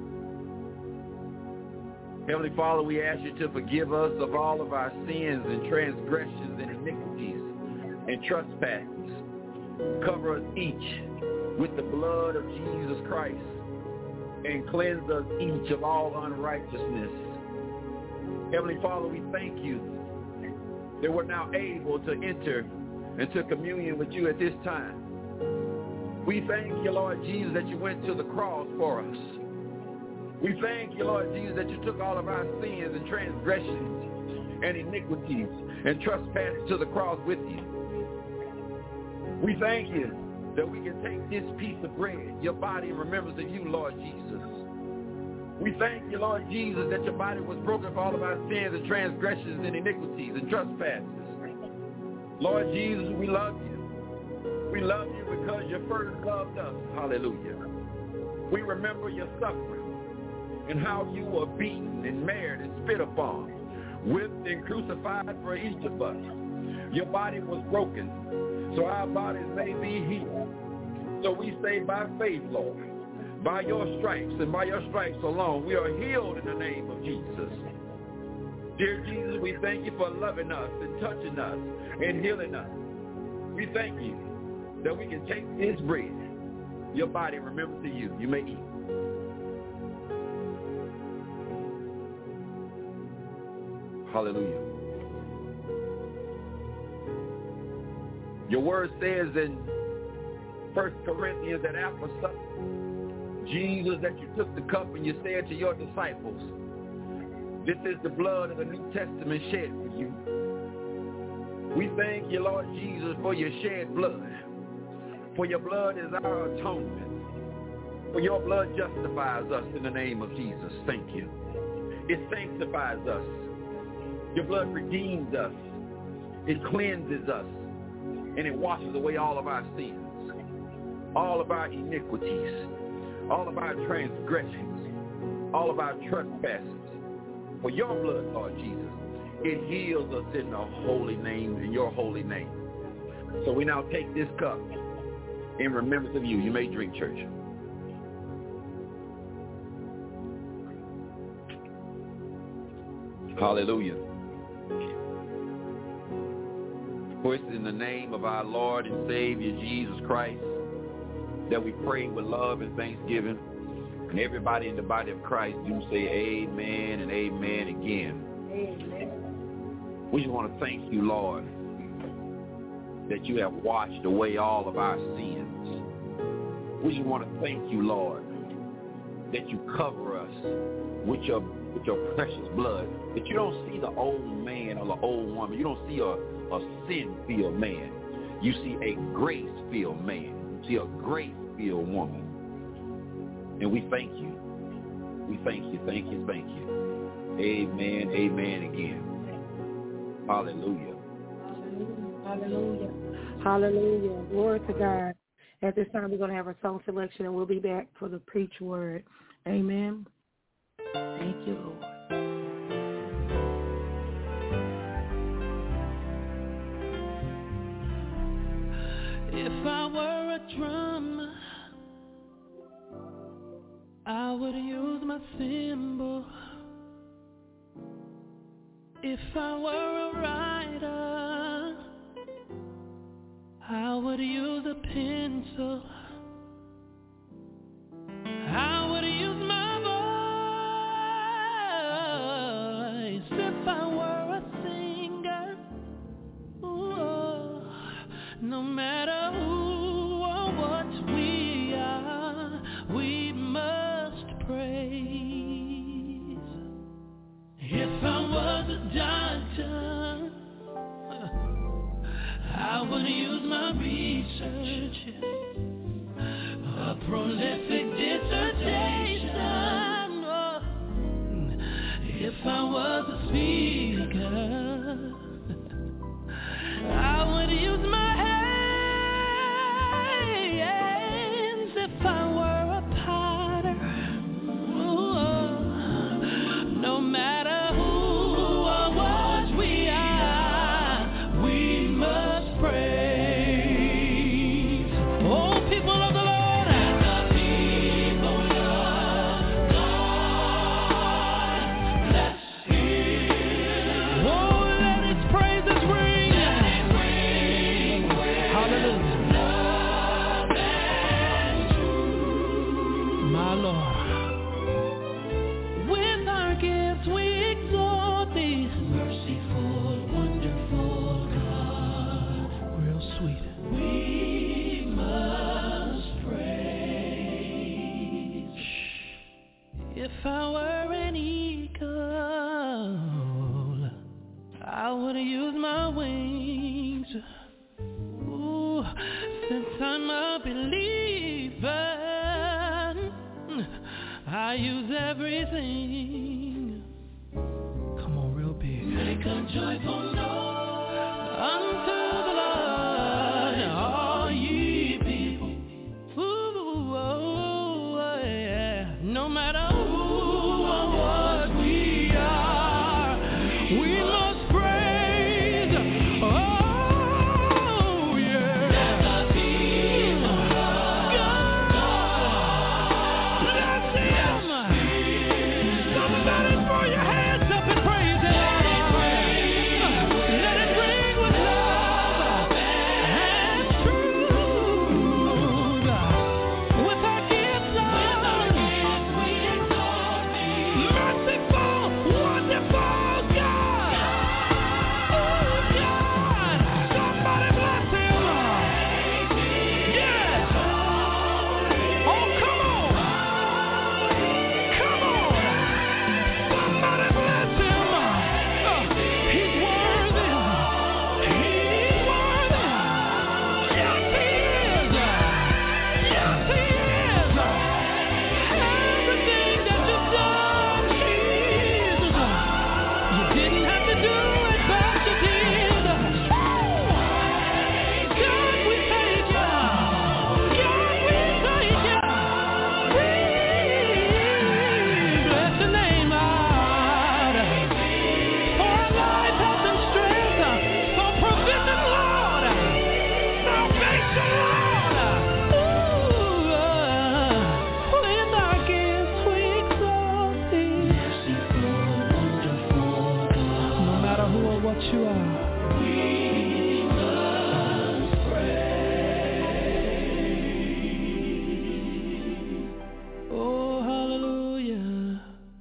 Heavenly Father, we ask you to forgive us of all of our sins and transgressions and iniquities and trespasses. Cover us each with the blood of Jesus Christ and cleanse us each of all unrighteousness. Heavenly Father, we thank you that we're now able to enter into communion with you at this time. We thank you, Lord Jesus, that you went to the cross for us. We thank you, Lord Jesus, that you took all of our sins and transgressions and iniquities and trespasses to the cross with you. We thank you that we can take this piece of bread, your body, in remembrance of you, Lord Jesus. We thank you, Lord Jesus, that your body was broken for all of our sins and transgressions and iniquities and trespasses. Lord Jesus, we love you. We love you because you first loved us. Hallelujah. We remember your suffering and how you were beaten and marred and spit upon, whipped and crucified for each of us. Your body was broken so our bodies may be healed. So we say by faith, Lord, by your stripes and by your stripes alone, we are healed in the name of Jesus. Dear Jesus, we thank you for loving us and touching us and healing us. We thank you that we can take this bread, your body, remember to you. You may eat. Hallelujah. Your word says in 1 Corinthians that after supper, Jesus, that you took the cup and you said to your disciples, this is the blood of the New Testament shed for you. We thank you, Lord Jesus, for your shed blood. For your blood is our atonement. For your blood justifies us in the name of Jesus. Thank you. It sanctifies us. Your blood redeems us. It cleanses us. And it washes away all of our sins, all of our iniquities, all of our transgressions, all of our trespasses. For your blood, Lord Jesus, it heals us in the holy name, in your holy name. So we now take this cup in remembrance of you. You may drink, church. Hallelujah. For it's in the name of our Lord and Savior Jesus Christ that we pray with love and thanksgiving. And everybody in the body of Christ do say amen and amen again. Amen. We just want to thank you, Lord, that you have washed away all of our sins. We just want to thank you, Lord, that you cover us with your precious blood, that you don't see the old man or the old woman. You don't see a sin-filled man. You see a grace-filled man. You see a grace-filled woman. And we thank you. We thank you. Amen, amen again. Hallelujah. Hallelujah. Hallelujah. Glory to God. At this time, we're going to have our song selection, and we'll be back for the preach word. Amen. Thank you, Lord. If I were a drum, I would use my cymbal. If I were a writer, I would use a pencil. I would use my research, a prolific dissertation. Oh, if I was a speaker, I would use my hands. If I were a potter, no matter who or what we are, we must praise. Oh, people of the Lord, the people of God, bless Him. Oh, let His praises ring. Hallelujah. Love and truth. My Lord. With our gifts we exalt Thee, merciful, wonderful God, real sweet. We must praise. If I were an eagle, I would use my wings. Ooh, since I'm a believer, I use everything. Come on, real big. Make a joyful noise unto the Lord, all ye people. Ooh, oh, yeah. No matter who or what we are, we must praise. Oh, yeah. Let the people of God bless Him. Somebody throw your hands up and praise Him. Let it ring with love and truth. With our gifts, Lord, merciful, wonderful God. Oh, God. Somebody bless Him. Yes. Oh, come on. Come on. Somebody bless Him. He's worthy. He's worthy. Yes, He is. Yes, He is. Everything that you've done, Jesus, you didn't have to do it, but you did. God, we thank you. God, we thank you. We bless your name, Lord, for life, health, and strength, for provision, Lord, salvation, Lord. With our gifts we exalt Thee, no matter who or what you are. We must praise. Oh, hallelujah.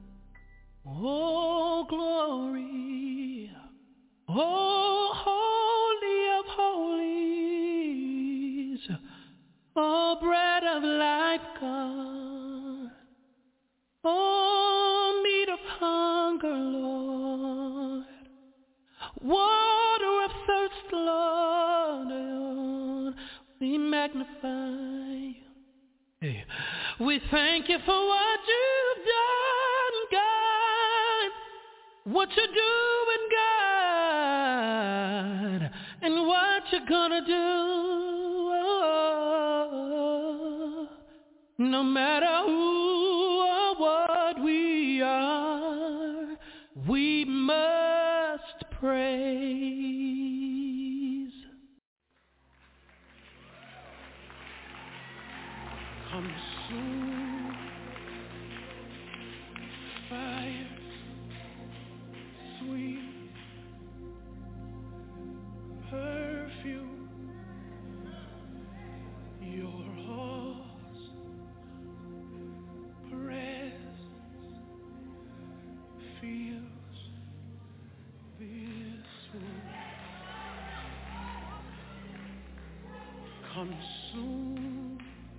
Oh, glory. Oh, holy of holies. Oh, bread of life, God. Oh, meat of hunger, Lord. Water of thirst, Lord. We magnify you. Hey, we thank you for what you've done, God. What you're doing, God. And what you're gonna do. No matter who or what we are, we must praise. Consume fire, sweet perfume, your awesome presence fills this room. Consume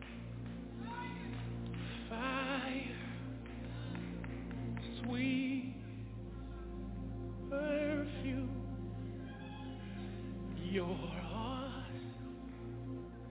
fire, sweet perfume, your awesome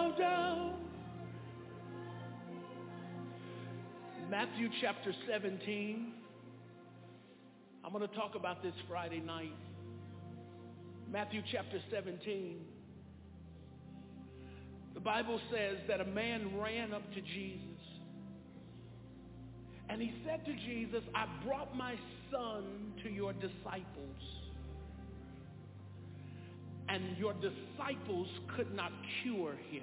bow down. Matthew chapter 17. I'm going to talk about this Friday night. Matthew chapter 17. The Bible says that a man ran up to Jesus. And he said to Jesus, I brought my son to your disciples. And your disciples could not cure him.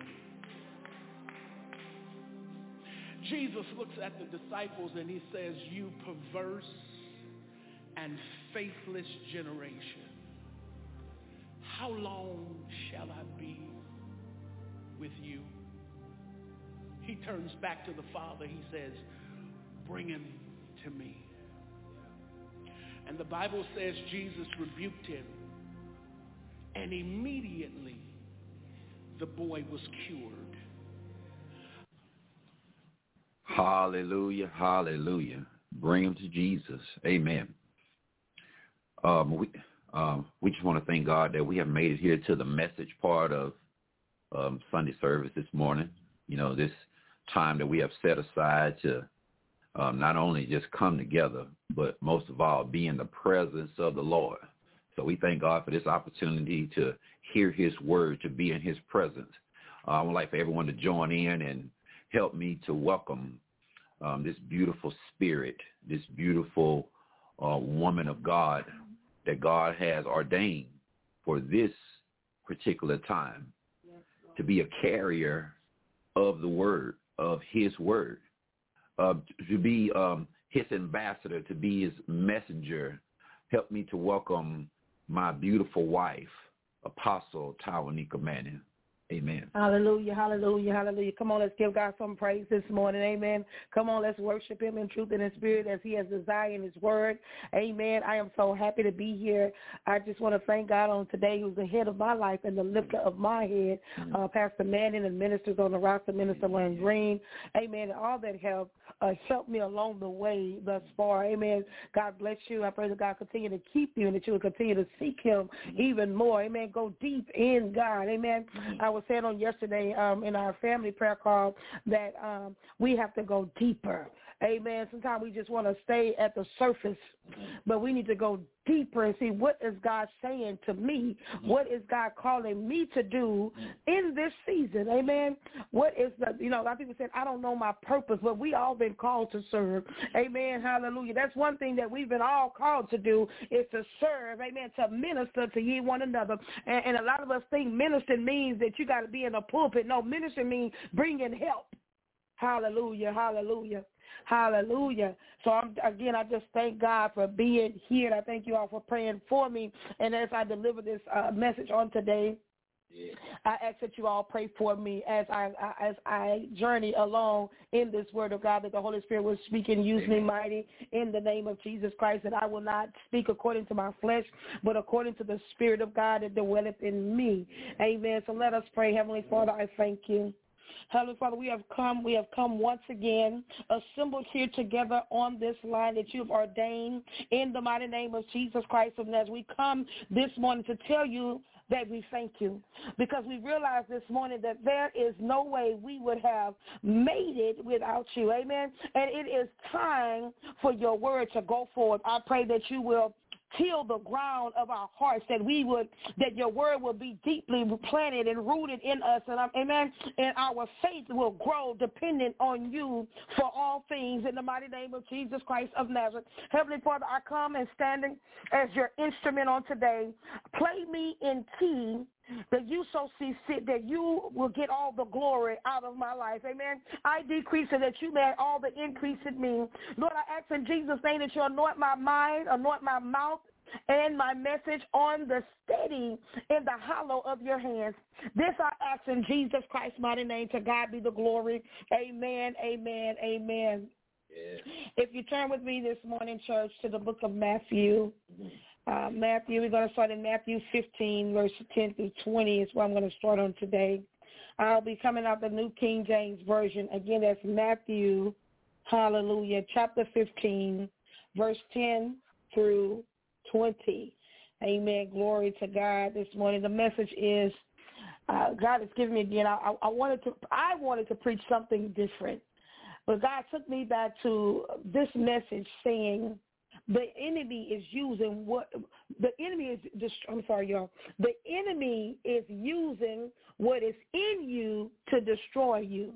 Jesus looks at the disciples and he says, you perverse and faithless generation, how long shall I be with you? He turns back to the Father. He says, bring him to me. And the Bible says Jesus rebuked him, and immediately the boy was cured. Hallelujah, hallelujah. Bring him to Jesus. Amen. We just want to thank God that we have made it here to the message part of Sunday service this morning. You know, this time that we have set aside to not only just come together, but most of all, be in the presence of the Lord. So we thank God for this opportunity to hear his word, to be in his presence. I would like for everyone to join in and help me to welcome this beautiful spirit, this beautiful woman of God that God has ordained for this particular time to be a carrier of the word, of his word, to be his ambassador, to be his messenger. Help me to welcome my beautiful wife, Apostle Tawanika Manning. Amen. Hallelujah, hallelujah, hallelujah. Come on, let's give God some praise this morning. Amen. Come on, let's worship him in truth and in spirit as he has desired in his word. Amen. I am so happy to be here. I just want to thank God on today, who's the head of my life and the lifter of my head, Pastor Manning and ministers on the roster, Minister Lynn Green. Amen. And all that have helped me along the way thus far. Amen. God bless you. I pray that God continue to keep you and that you will continue to seek him even more. Amen. Go deep in God. Amen. I was saying on yesterday in our family prayer call that we have to go deeper. Amen. Sometimes we just want to stay at the surface, but we need to go deeper and see what is God saying to me? What is God calling me to do in this season? Amen. What is a lot of people said, I don't know my purpose, but we all been called to serve. Amen. Hallelujah. That's one thing that we've been all called to do is to serve. Amen. To minister to ye one another. And a lot of us think ministering means that you got to be in a pulpit. No, ministering means bringing help. Hallelujah. Hallelujah. Hallelujah. So I just thank God for being here. And I thank you all for praying for me. And as I deliver this message on today, I ask that you all pray for me as I journey along in this word of God, that the Holy Spirit will speak and use me mighty in the name of Jesus Christ, that I will not speak according to my flesh, but according to the Spirit of God that dwelleth in me. Amen. So let us pray. Heavenly Father, I thank you. Heavenly Father, we have come once again, assembled here together on this line that you have ordained in the mighty name of Jesus Christ. And as we come this morning to tell you that we thank you, because we realize this morning that there is no way we would have made it without you. Amen. And it is time for your word to go forward. I pray that you will till the ground of our hearts, that your word will be deeply planted and rooted in us, and amen, and our faith will grow dependent on you for all things in the mighty name of Jesus Christ of Nazareth. Heavenly Father, I come and standing as your instrument on today. Play me in key that you so see fit, that you will get all the glory out of my life. Amen. I decrease so that you may have all the increase in me. Lord, I ask in Jesus' name that you anoint my mind, anoint my mouth, and my message on the steady in the hollow of your hands. This I ask in Jesus Christ's mighty name. To God be the glory. Amen, amen, amen. Yeah. If you turn with me this morning, church, to the book of Matthew. We're going to start in Matthew 15, verse 10 through 20 is where I'm going to start on today. I'll be coming out the New King James Version. Again, that's Matthew, hallelujah, chapter 15, verse 10 through 20. Amen. Glory to God this morning. The message is God has given me again. I wanted to preach something different, but God took me back to this message saying the enemy is using the enemy is using what is in you to destroy you.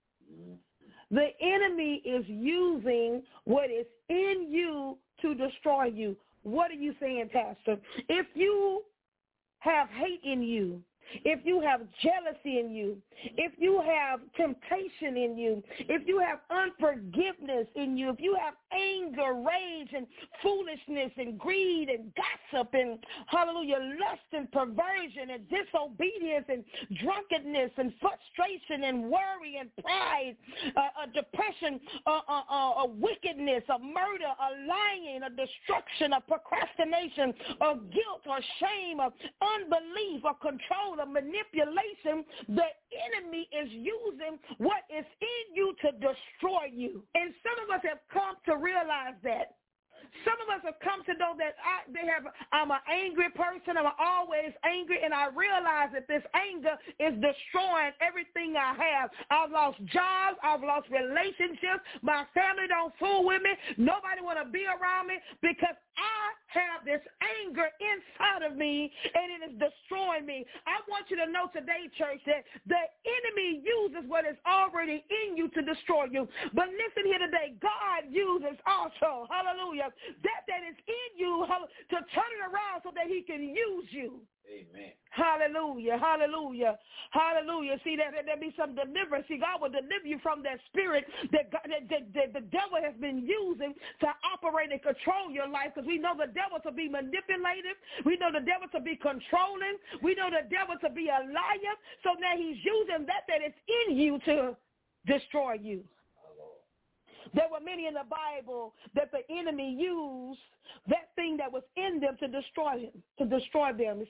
The enemy is using what is in you to destroy you. What are you saying, Pastor? If you have hate in you, if you have jealousy in you, if you have temptation in you, if you have unforgiveness in you, if you have anger, rage, and foolishness, and greed, and gossip, and, hallelujah, lust, and perversion, and disobedience, and drunkenness, and frustration, and worry, and pride, depression, a wickedness, a murder, a lying, a destruction, a procrastination, a guilt, or shame, or unbelief, or control, or manipulation, the enemy is using what is in you to destroy you. And some of us have come to realize that. Some of us have come to know that I'm an angry person. I'm always angry, and I realize that this anger is destroying everything I have. I've lost jobs. I've lost relationships. My family don't fool with me. Nobody want to be around me because I have this anger inside of me, and it is destroying me. I want you to know today, church, that the enemy uses what is already in you to destroy you. But listen here today, God uses also, hallelujah, that is in you to turn it around so that he can use you. Amen. Hallelujah, hallelujah, hallelujah. See, there be some deliverance. See, God will deliver you from that spirit that the devil has been using to operate and control your life, because we know the devil to be manipulative. We know the devil to be controlling. We know the devil to be a liar. So now he's using that is in you to destroy you. There were many in the Bible that the enemy used that thing that was in them to destroy them, to destroy them.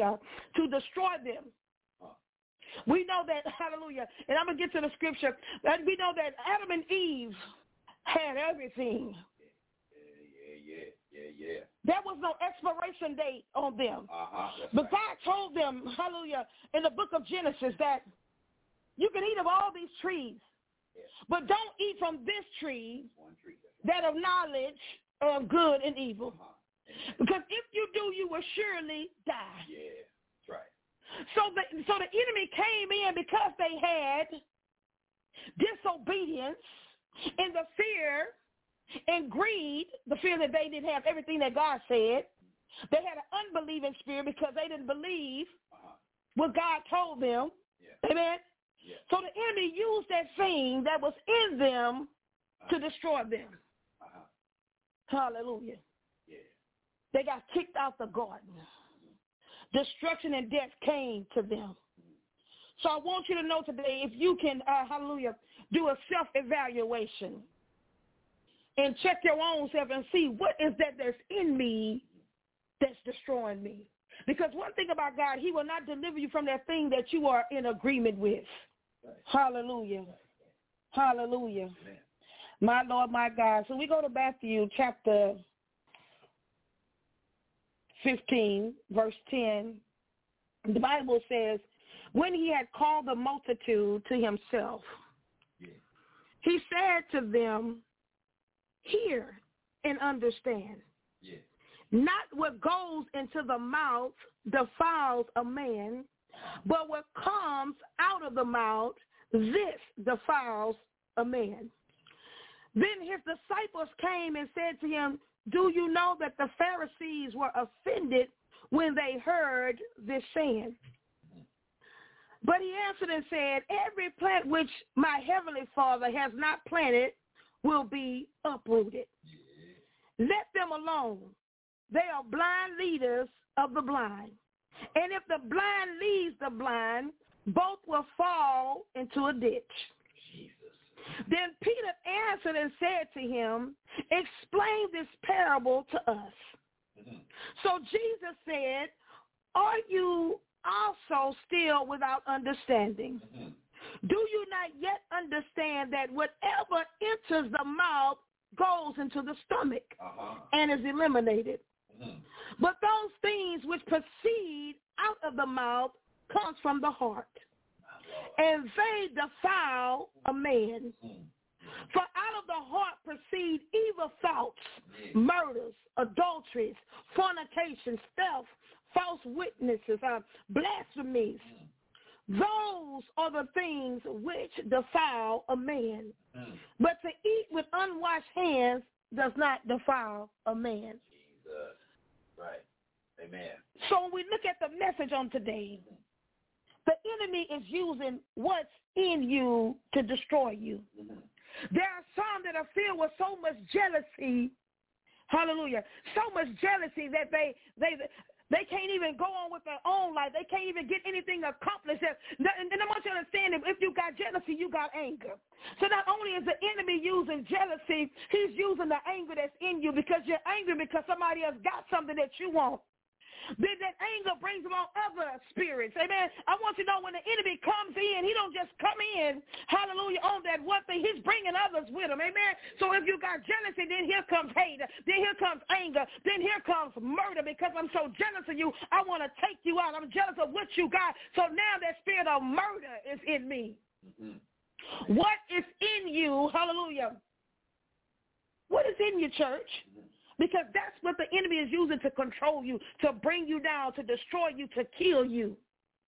We know that, hallelujah, and I'm going to get to the scripture, that we know that Adam and Eve had everything. Yeah. There was no expiration date on them. But God told them, hallelujah, in the book of Genesis that you can eat of all these trees, but don't eat from this tree that of knowledge of good and evil. Because if you do, you will surely die. Yeah, that's right. So the enemy came in because they had disobedience and the fear and greed, the fear that they didn't have everything that God said. They had an unbelieving spirit because they didn't believe what God told them. Yeah. Amen? Yeah. So the enemy used that thing that was in them to destroy them. Hallelujah. Yeah. They got kicked out the garden. Destruction and death came to them. So I want you to know today, if you can, hallelujah, do a self-evaluation and check your own self and see what is that's in me that's destroying me. Because one thing about God, he will not deliver you from that thing that you are in agreement with. Hallelujah. Hallelujah. My Lord, my God. So we go to Matthew chapter 15, verse 10. The Bible says, when he had called the multitude to himself, he said to them, hear and understand. Not what goes into the mouth defiles a man, but what comes out of the mouth, this defiles a man. Then his disciples came and said to him, do you know that the Pharisees were offended when they heard this saying? But he answered and said, every plant which my heavenly Father has not planted will be uprooted. Let them alone. They are blind leaders of the blind. And if the blind leads the blind, both will fall into a ditch. Then Peter answered and said to him, explain this parable to us. So Jesus said, are you also still without understanding? Do you not yet understand that whatever enters the mouth goes into the stomach and is eliminated? But those things which proceed out of the mouth comes from the heart, and they defile a man. For out of the heart proceed evil thoughts, murders, adulteries, fornications, theft, false witnesses, blasphemies. Those are the things which defile a man. But to eat with unwashed hands does not defile a man. Jesus. Right. Amen. So when we look at the message on today, the enemy is using what's in you to destroy you. There are some that are filled with so much jealousy, hallelujah, so much jealousy that they can't even go on with their own life. They can't even get anything accomplished. And I want you to understand that if you got jealousy, you got anger. So not only is the enemy using jealousy, he's using the anger that's in you because you're angry because somebody else got something that you want. Then that anger brings about other spirits. Amen. I want you to know when the enemy comes in, he don't just come in, hallelujah, on that one thing. He's bringing others with him. Amen. So if you got jealousy, then here comes hate. Then here comes anger. Then here comes murder because I'm so jealous of you. I want to take you out. I'm jealous of what you got. So now that spirit of murder is in me. What is in you? Hallelujah. What is in you, church? Because that's what the enemy is using to control you, to bring you down, to destroy you, to kill you.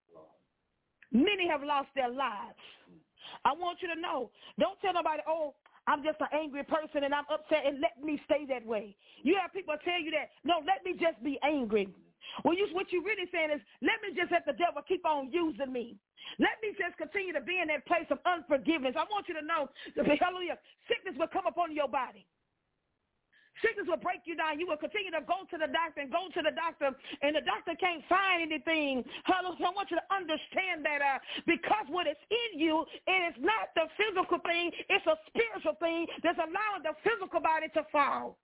Many have lost their lives. I want you to know, don't tell nobody, oh, I'm just an angry person and I'm upset and let me stay that way. You have people tell you that, no, let me just be angry. Well, what you're really saying is, let me just let the devil keep on using me. Let me just continue to be in that place of unforgiveness. I want you to know, hallelujah, sickness will come upon your body. Sickness will break you down. You will continue to go to the doctor and go to the doctor, and the doctor can't find anything. Hallelujah. I want you to understand that because what is in you, it is not the physical thing. It's a spiritual thing that's allowing the physical body to fall.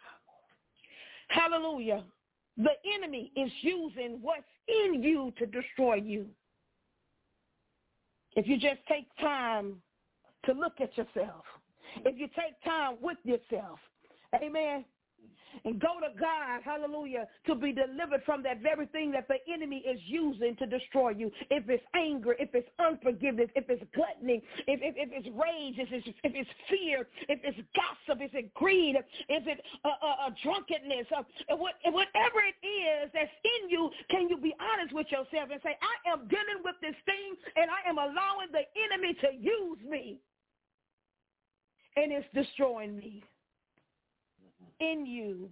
Hallelujah. The enemy is using what's in you to destroy you. If you just take time to look at yourself, if you take time with yourself, amen, and go to God, hallelujah, to be delivered from that very thing that the enemy is using to destroy you. If it's anger, if it's unforgiveness, if it's gluttony, if it's rage, if it's fear, if it's gossip, if it's greed, if it's drunkenness, whatever it is that's in you, can you be honest with yourself and say, I am dealing with this thing and I am allowing the enemy to use me and it's destroying me. In you,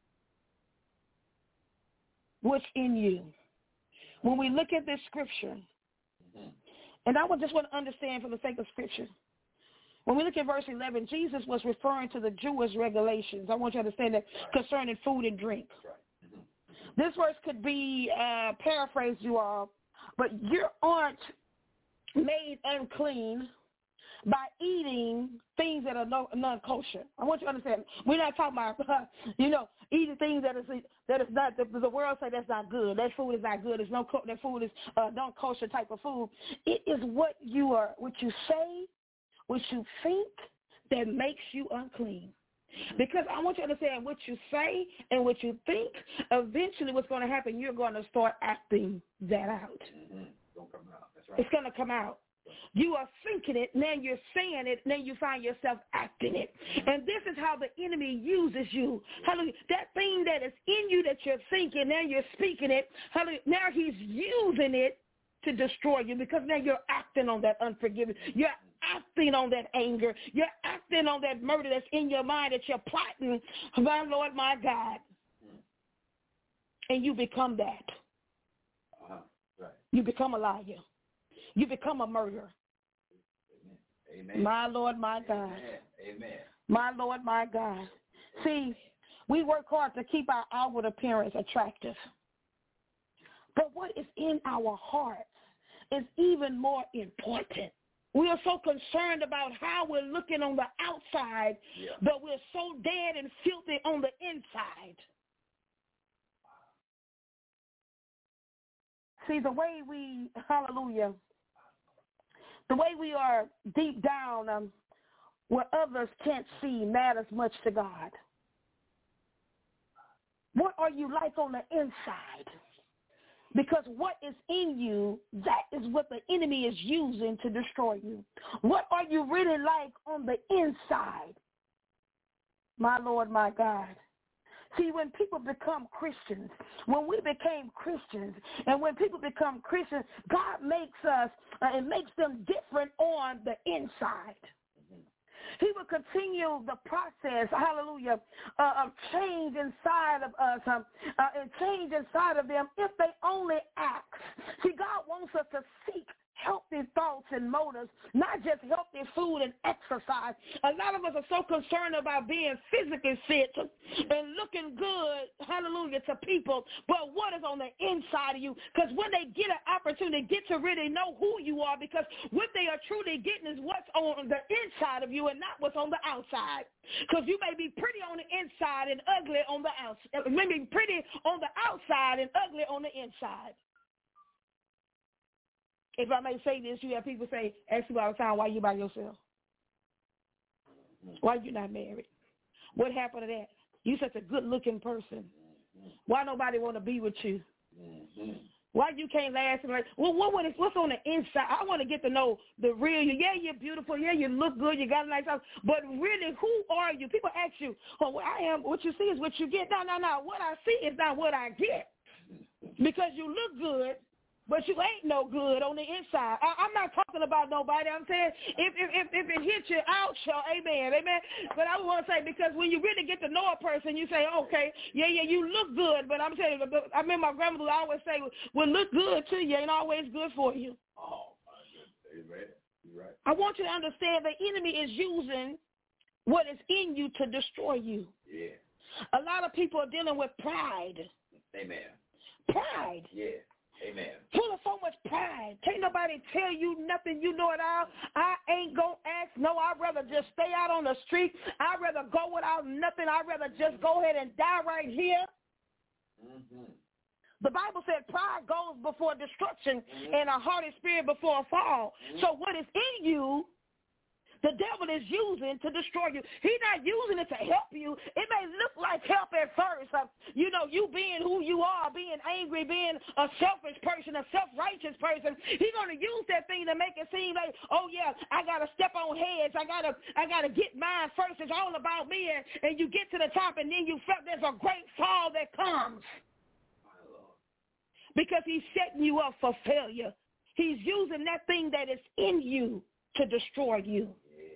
what's in you. When we look at this scripture, and I would just want to understand for the sake of scripture, when we look at verse 11, Jesus was referring to the Jewish regulations. I want you to understand that concerning food and drink. This verse could be paraphrased, you all, but you aren't made unclean by eating things that are non-kosher. I want you to understand. We're not talking about, eating things that is not, the world say that's not good. That food is not good. That food is non-kosher type of food. It is what you say, what you think that makes you unclean. Because I want you to understand what you say and what you think, eventually what's going to happen, you're going to start acting that out. It's going to come out. You are thinking it, now you're saying it, now you find yourself acting it. And this is how the enemy uses you. Hallelujah. That thing that is in you that you're thinking, now you're speaking it. Hallelujah. Now he's using it to destroy you because now you're acting on that unforgiveness. You're acting on that anger. You're acting on that murder that's in your mind that you're plotting. My Lord, my God. And you become that. Right. You become a liar. You become a murderer. Amen. My Lord, my God. Amen. My Lord, my God. See, we work hard to keep our outward appearance attractive. But what is in our hearts is even more important. We are so concerned about how we're looking on the outside, but we're so dead and filthy on the inside. See, the way we, hallelujah, the way we are deep down where others can't see matters much to God. What are you like on the inside? Because what is in you, that is what the enemy is using to destroy you. What are you really like on the inside? My Lord, my God. See, when people become Christians, when we became Christians, and when people become Christians, God makes us, it makes them different on the inside. He will continue the process, hallelujah, of change inside of us and change inside of them if they only ask. See, God wants us to seek healthy thoughts and motives, not just healthy food and exercise. A lot of us are so concerned about being physically fit and looking good, hallelujah, to people, but what is on the inside of you? Because when they get an opportunity, get to really know who you are, because what they are truly getting is what's on the inside of you and not what's on the outside. Because you may be pretty on the inside and ugly on the outside. Maybe pretty on the outside and ugly on the inside. If I may say this, you have people say, ask you all the time, why you by yourself? Why you not married? What happened to that? You such a good-looking person. Why nobody want to be with you? Why you can't last? Well, what's on the inside? I want to get to know the real you. Yeah, you're beautiful. Yeah, you look good. You got a nice house. But really, who are you? People ask you, oh, well, I am. What you see is what you get. No. What I see is not what I get. Because you look good, but you ain't no good on the inside. I'm not talking about nobody. I'm saying if it hits you, ouch, amen. But I want to say, because when you really get to know a person, you say, okay, yeah, you look good. But I'm saying, I remember my grandmother always say, well, look good to you ain't always good for you. Oh, my goodness. Amen. You're right. I want you to understand the enemy is using what is in you to destroy you. Yeah. A lot of people are dealing with pride. Amen. Pride. Yeah. Amen. Full of so much pride. Can't nobody tell you nothing. You know it all. I ain't going to ask. No, I'd rather just stay out on the street. I'd rather go without nothing. I'd rather just go ahead and die right here. Mm-hmm. The Bible said pride goes before destruction and a haughty spirit before a fall. So what is in you, the devil is using to destroy you. He's not using it to help you. It may look like help at first. You being who you are, being angry, being a selfish person, a self-righteous person. He's going to use that thing to make it seem like, oh, yeah, I got to step on heads. I gotta get mine first. It's all about me. And you get to the top, and then you felt there's a great fall that comes. Because he's setting you up for failure. He's using that thing that is in you to destroy you.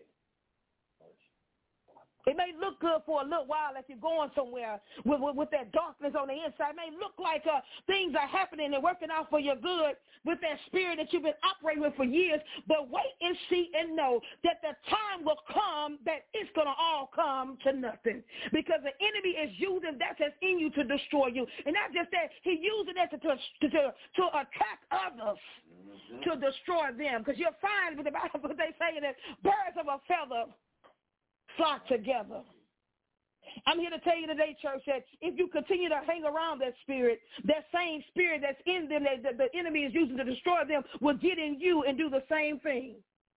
It may look good for a little while if you're going somewhere with that darkness on the inside. It may look like things are happening and working out for your good with that spirit that you've been operating with for years. But wait and see and know that the time will come that it's going to all come to nothing. Because the enemy is using that that's in you to destroy you. And not just that, he's using that to attract others, to destroy them. Because you'll find with the Bible, they say that birds of a feather flock together. I'm here to tell you today, church, that if you continue to hang around that spirit, that same spirit that's in them that the enemy is using to destroy them will get in you and do the same thing.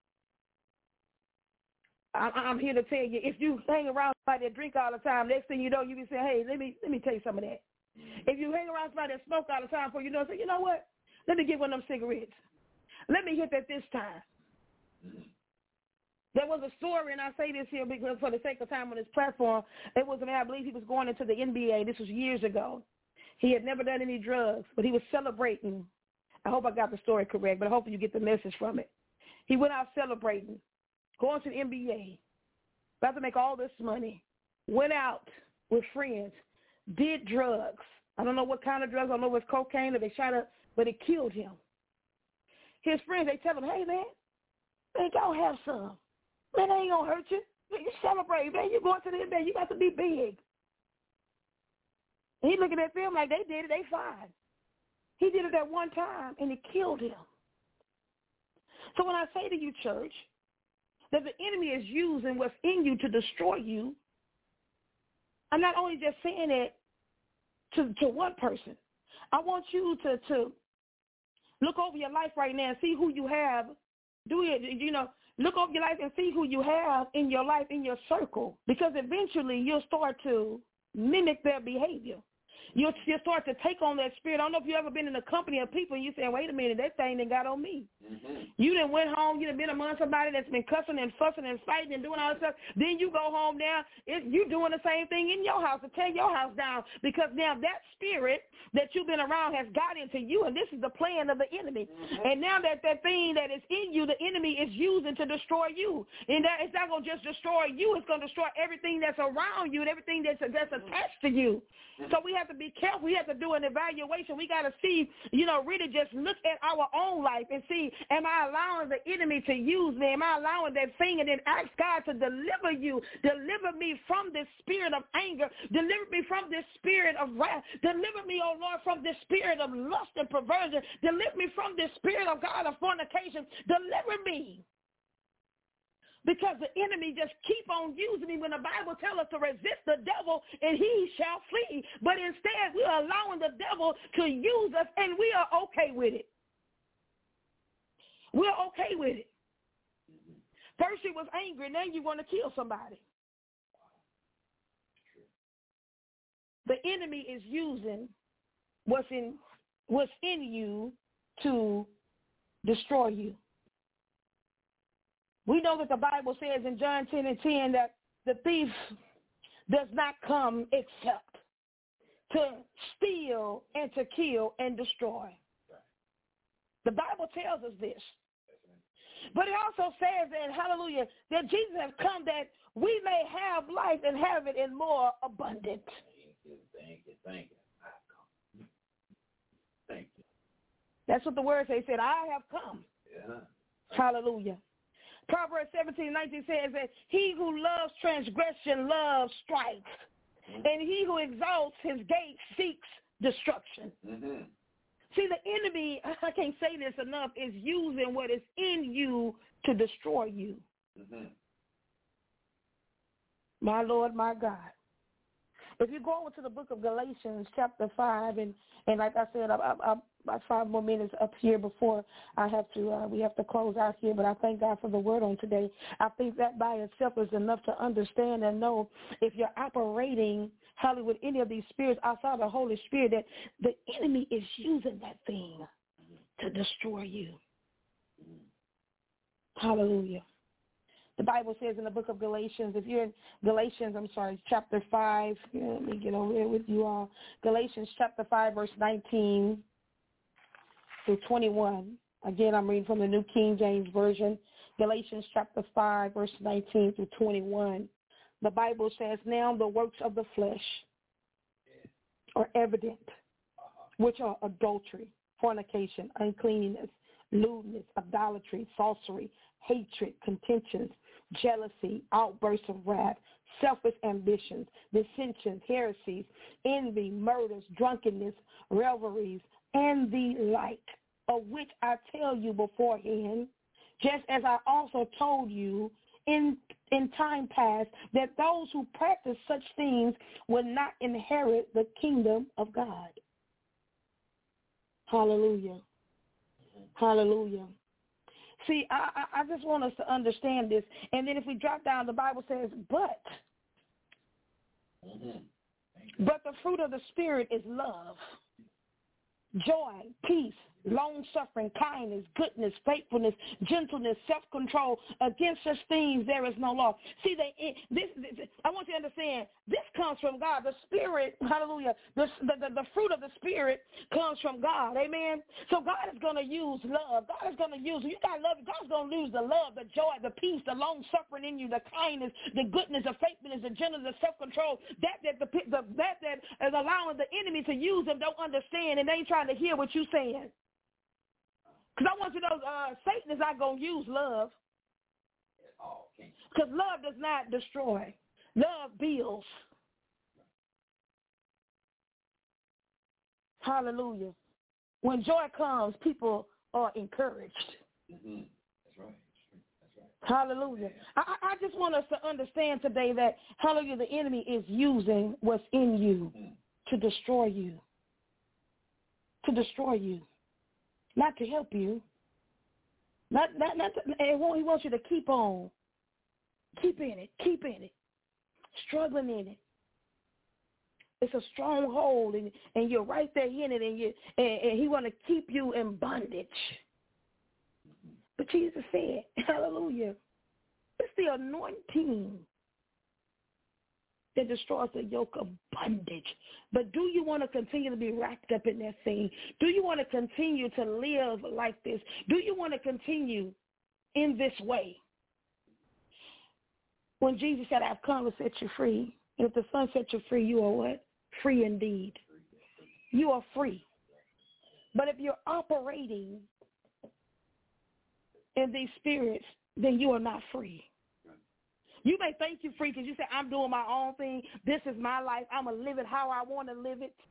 I'm here to tell you, if you hang around somebody that drink all the time, next thing you know, you be saying, hey, let me tell you some of that. If you hang around somebody that smoke all the time, say, you know what? Let me get one of them cigarettes. Let me hit that this time. There was a story, and I say this here because for the sake of time on this platform, it was a man, I believe he was going into the NBA. This was years ago. He had never done any drugs, but he was celebrating. I hope I got the story correct, but I hope you get the message from it. He went out celebrating, going to the NBA, about to make all this money, went out with friends, did drugs. I don't know what kind of drugs. I don't know if it's cocaine or they shot up, but it killed him. His friends, they tell him, hey, man, go have some. Man, that ain't going to hurt you. You celebrate, man. You're going to the NBA. You got to be big. And he looking at them like they did it. They fine. He did it that one time, and it killed him. So when I say to you, church, that the enemy is using what's in you to destroy you, I'm not only just saying it to one person. I want you to look over your life right now and see who you have. Look over your life and see who you have in your life, in your circle, because eventually you'll start to mimic their behavior. You'll start to take on that spirit. I don't know if you've ever been in a company of people and you say, wait a minute, that thing that got on me. Mm-hmm. You done went home, you done been among somebody that's been cussing and fussing and fighting and doing all that stuff. Then you go home now, you doing the same thing in your house to tear your house down, because now that spirit that you've been around has got into you, and this is the plan of the enemy. Mm-hmm. And now that thing that is in you, the enemy is using to destroy you. And that it's not going to just destroy you, it's going to destroy everything that's around you and everything that's attached to you. So we have to be careful. We have to do an evaluation. We got to see, really just look at our own life and see, am I allowing the enemy to use me? Am I allowing that thing? And then ask God to deliver you. Deliver me from this spirit of anger. Deliver me from this spirit of wrath. Deliver me, oh Lord, from this spirit of lust and perversion. Deliver me from this spirit of God of fornication. Deliver me. Because the enemy just keep on using me when the Bible tells us to resist the devil and he shall flee. But instead, we are allowing the devil to use us, and we are okay with it. We're okay with it. First you was angry, now you want to kill somebody. The enemy is using what's in you to destroy you. We know that the Bible says in John 10:10 that the thief does not come except to steal and to kill and destroy. The Bible tells us this. But it also says that, hallelujah, that Jesus has come that we may have life and have it in more abundant. Thank you. That's what the word says. He said, I have come. Yeah. Hallelujah. Proverbs 17:19 says that he who loves transgression loves strife, and he who exalts his gate seeks destruction. Mm-hmm. See, the enemy, I can't say this enough, is using what is in you to destroy you. Mm-hmm. My Lord, my God. If you go over to the book of Galatians chapter 5, and like I said, I'm about 5 more minutes up here before we have to close out here, but I thank God for the word on today. I think that by itself is enough to understand and know if you're operating, with any of these spirits outside the Holy Spirit, that the enemy is using that thing to destroy you. Hallelujah. The Bible says in the book of Galatians, if you're in Galatians, chapter 5, let me get over here with you all. Galatians chapter 5, verse 19 through 21. Again, I'm reading from the New King James Version. Galatians chapter 5, verse 19 through 21. The Bible says, now the works of the flesh are evident, which are adultery, fornication, uncleanness, lewdness, idolatry, sorcery, hatred, contentions, jealousy, outbursts of wrath, selfish ambitions, dissensions, heresies, envy, murders, drunkenness, revelries, and the like, of which I tell you beforehand, just as I also told you in time past, that those who practice such things will not inherit the kingdom of God. Hallelujah. Hallelujah. See, I just want us to understand this. And then if we drop down, the Bible says, but the fruit of the Spirit is love, joy, peace, long-suffering, kindness, goodness, faithfulness, gentleness, self-control. Against such things there is no law. See, this I want you to understand, this comes from God. The Spirit, hallelujah, the fruit of the Spirit comes from God, amen? So God is going to use love. God is going to use, you got to love, God's going to use the love, the joy, the peace, the long-suffering in you, the kindness, the goodness, the faithfulness, the gentleness, the self-control, that is allowing the enemy to use them, don't understand, and they ain't trying to hear what you're saying. Because I want you to know, Satan is not going to use love. Because love does not destroy. Love builds. Hallelujah. When joy comes, people are encouraged. Mm-hmm. That's right. Hallelujah. I just want us to understand today that, hallelujah, the enemy is using what's in you to destroy you. To destroy you. Not to help you. He wants you to keep on. Keep in it. Struggling in it. It's a stronghold, and you're right there in it, and he want to keep you in bondage. But Jesus said, hallelujah, it's the anointing that destroys the yoke of bondage. But do you want to continue to be wrapped up in that thing? Do you want to continue to live like this? Do you want to continue in this way? When Jesus said, I've come to set you free, and if the Son set you free, you are what? Free indeed. You are free. But if you're operating in these spirits, then you are not free. You may think you're free because you say, I'm doing my own thing. This is my life. I'm going to live it how I want to live it.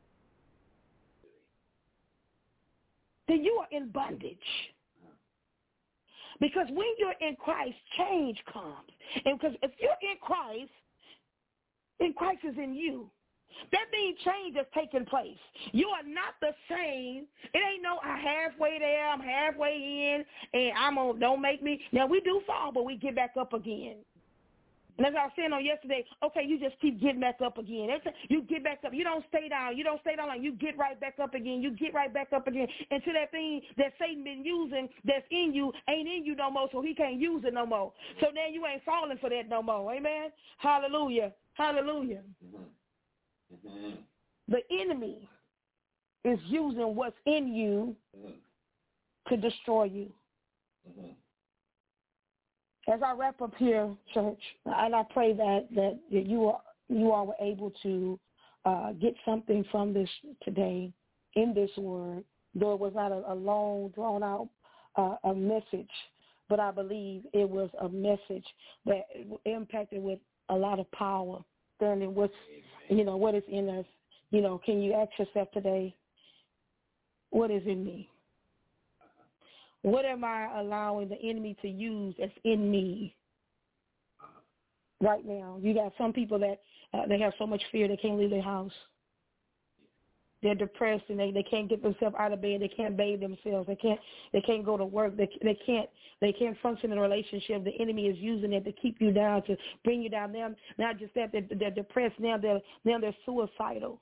Then you are in bondage. Because when you're in Christ, change comes. And because if you're in Christ is in you. That means change has taken place. You are not the same. It ain't no I'm halfway there, I'm halfway in, and don't make me. Now, we do fall, but we get back up again. And as I was saying on yesterday, okay, you just keep getting back up again. You get back up. You don't stay down. You don't stay down long. You get right back up again. You get right back up again until that thing that Satan been using that's in you ain't in you no more, so he can't use it no more. So now you ain't falling for that no more. Amen? Hallelujah. Hallelujah. Mm-hmm. The enemy is using what's in you to destroy you. Mm-hmm. As I wrap up here, church, and I pray that you all were able to get something from this today in this word, though it was not a long, drawn-out a message, but I believe it was a message that impacted with a lot of power. Then what's, what is in us. Can you ask yourself today, what is in me? What am I allowing the enemy to use that's in me right now? You got some people that they have so much fear they can't leave their house. They're depressed and they can't get themselves out of bed. They can't bathe themselves. They can't go to work. They can't function in a relationship. The enemy is using it to keep you down, to bring you down. Now, not just that, they're depressed. Now they're suicidal.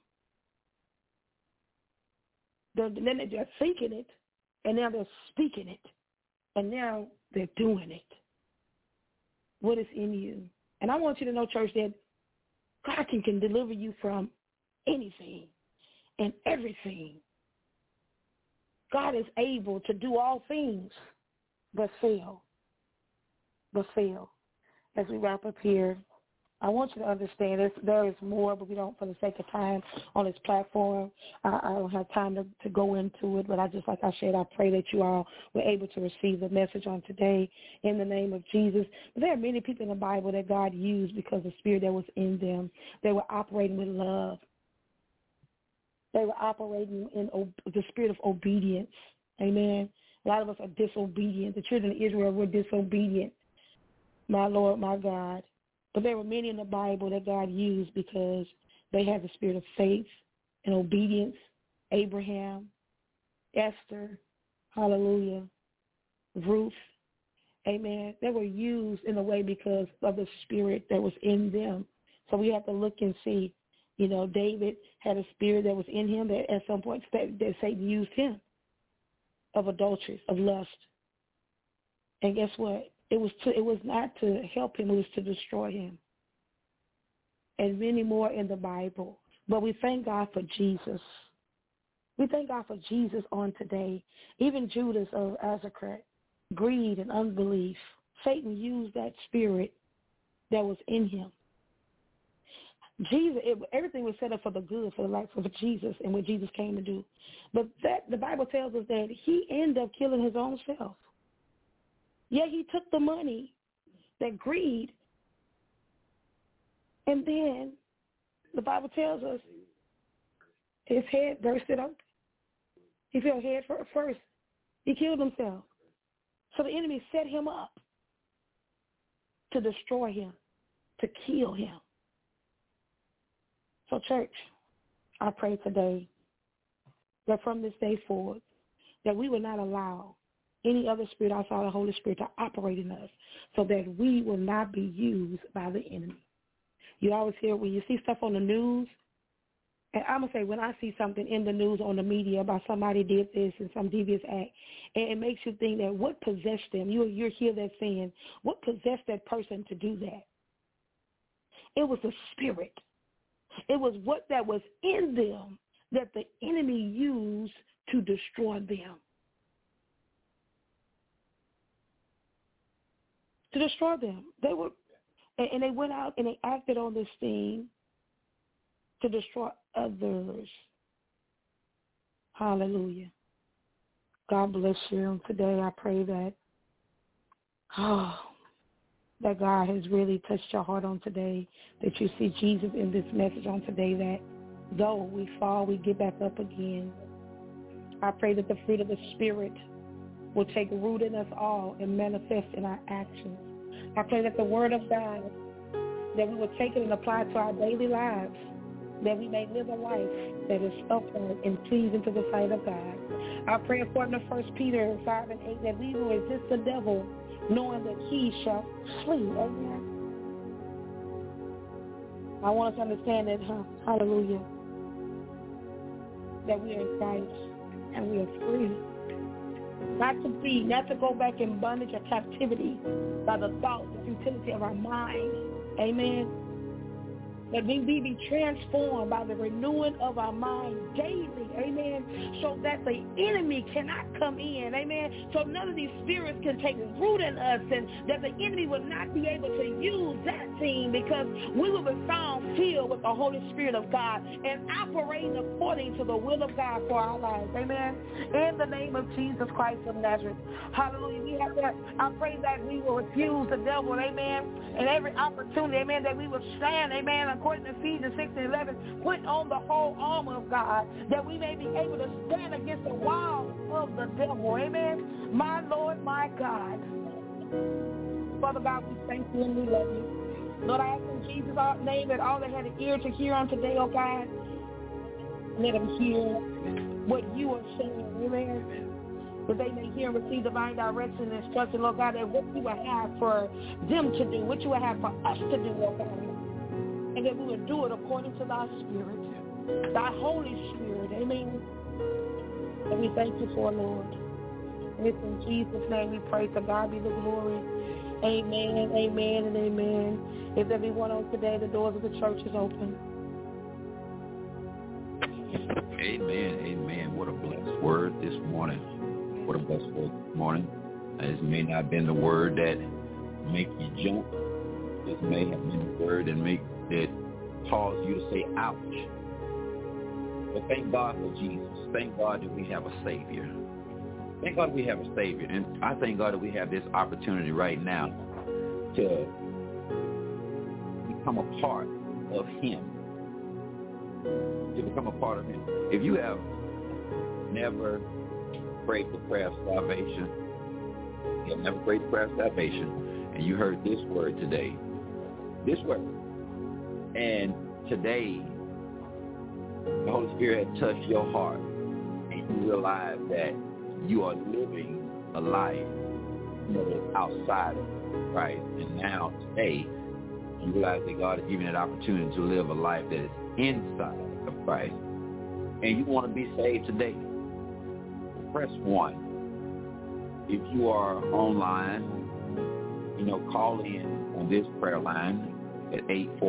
They're thinking it. And now they're speaking it. And now they're doing it. What is in you? And I want you to know, church, that God can deliver you from anything and everything. God is able to do all things but fail. But fail. As we wrap up here, I want you to understand there is more, but we don't, for the sake of time on this platform, I don't have time to go into it, but like I said, I pray that you all were able to receive the message on today in the name of Jesus. But there are many people in the Bible that God used because the spirit that was in them. They were operating with love. They were operating in the spirit of obedience. Amen. A lot of us are disobedient. The children of Israel were disobedient. My Lord, my God. But there were many in the Bible that God used because they had the spirit of faith and obedience. Abraham, Esther, hallelujah, Ruth, amen. They were used in a way because of the spirit that was in them. So we have to look and see. David had a spirit that was in him that at some point that Satan used him of adultery, of lust. And guess what? It was not to help him, it was to destroy him. And many more in the Bible. But we thank God for Jesus. We thank God for Jesus on today. Even Judas of Iscariot, greed and unbelief. Satan used that spirit that was in him. Jesus, everything was set up for the good, for the life of Jesus and what Jesus came to do. But the Bible tells us that he ended up killing his own self. Yeah, he took the money, that greed, and then the Bible tells us his head bursted open. He fell head first. He killed himself. So the enemy set him up to destroy him, to kill him. So, church, I pray today that from this day forward, that we will not allow any other spirit outside the Holy Spirit to operate in us so that we will not be used by the enemy. You always hear when you see stuff on the news And I'm going to say, when I see something in the news on the media about somebody did this and some devious act, and it makes you think that what possessed them, you'll hear that saying, what possessed that person to do that? It was the spirit. It was what that was in them that the enemy used to destroy them. To destroy them. They went out and they acted on this thing to destroy others. Hallelujah. God bless you. Today I pray that, that God has really touched your heart on today, that you see Jesus in this message on today, that though we fall, we get back up again. I pray that the fruit of the Spirit will take root in us all and manifest in our actions. I pray that the word of God, that we will take it and apply it to our daily lives, that we may live a life that is upright and pleasing to the sight of God. I pray according to 1 Peter 5 and 8 that we will resist the devil, knowing that he shall flee. Amen. I want us to understand that, hallelujah, that we are in Christ and we are free. Not to go back in bondage or captivity by the thoughts and futility of our mind. Amen. That we be transformed by the renewing of our mind daily, amen, so that the enemy cannot come in, amen, so none of these spirits can take root in us, and that the enemy will not be able to use that thing, because we will be found filled with the Holy Spirit of God and operating according to the will of God for our lives, amen, in the name of Jesus Christ of Nazareth. Hallelujah. We have that. I pray that we will refuse the devil, amen, and every opportunity, amen, that we will stand, amen, according to Ephesians 6 and 11, put on the whole armor of God, that we may be able to stand against the wiles of the devil. Amen. My Lord, my God. Father God, we thank you and we love you. Lord, I ask in Jesus' name that all that had an ear to hear on today, oh God, let them hear what you are saying. Amen. That they may hear and receive divine direction and instruction, Lord God, that what you will have for them to do, what you will have for us to do, Lord God. And that we will do it according to thy Spirit, thy Holy Spirit. Amen. And we thank you for it, Lord. And it's in Jesus' name we pray. To God be the glory. Amen, amen, and amen. If there be one on today, the doors of the church is open. Amen, amen. What a blessed word this morning. What a blessed word this morning. This may not have been the word that make you jump. This may have been the word that cause you to say, ouch. But thank God for Jesus. Thank God that we have a Savior. Thank God we have a Savior. And I thank God that we have this opportunity right now to become a part of Him. To become a part of Him. If you have never prayed the prayer of salvation, you have never prayed the prayer of salvation, and you heard this word today, this word, and today the Holy Spirit has touched your heart, and you realize that you are living a life that is outside of Christ, and now today you realize that God has given you an opportunity to live a life that is inside of Christ, and you want to be saved today. Press 1. If you are online, call in on this prayer line at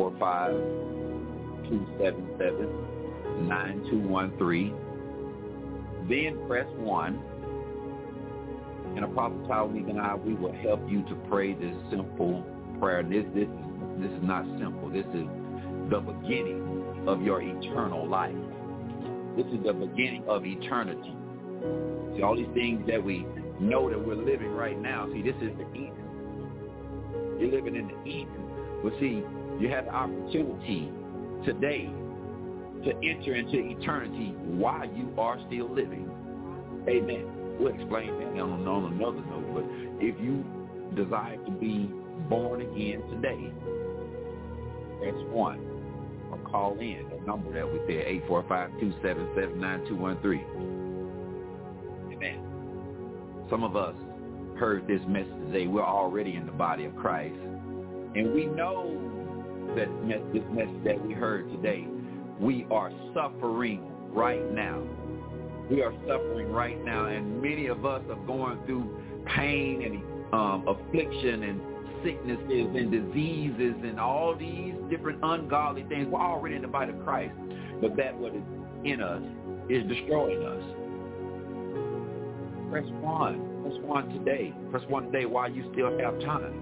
845-277-9213. Then press 1. And Apostle Tyler and I, we will help you to pray this simple prayer. This is not simple. This is the beginning of your eternal life. This is the beginning of eternity. See, all these things that we know that we're living right now, see, this is the Eden. You're living in the Eden. But see, you have the opportunity today to enter into eternity while you are still living. Amen. We'll explain that on another note, but if you desire to be born again today, press 1 or call in the number that we said, 845-277-9213. Amen. Some of us heard this message today. We're already in the body of Christ, and we know that this message that we heard today we are suffering right now. We are suffering right now, and many of us are going through pain and affliction and sicknesses and diseases and all these different ungodly things. We're already in the body of Christ, but that what is in us is destroying us. Press 1. Press 1 today. Press 1 today while you still have time.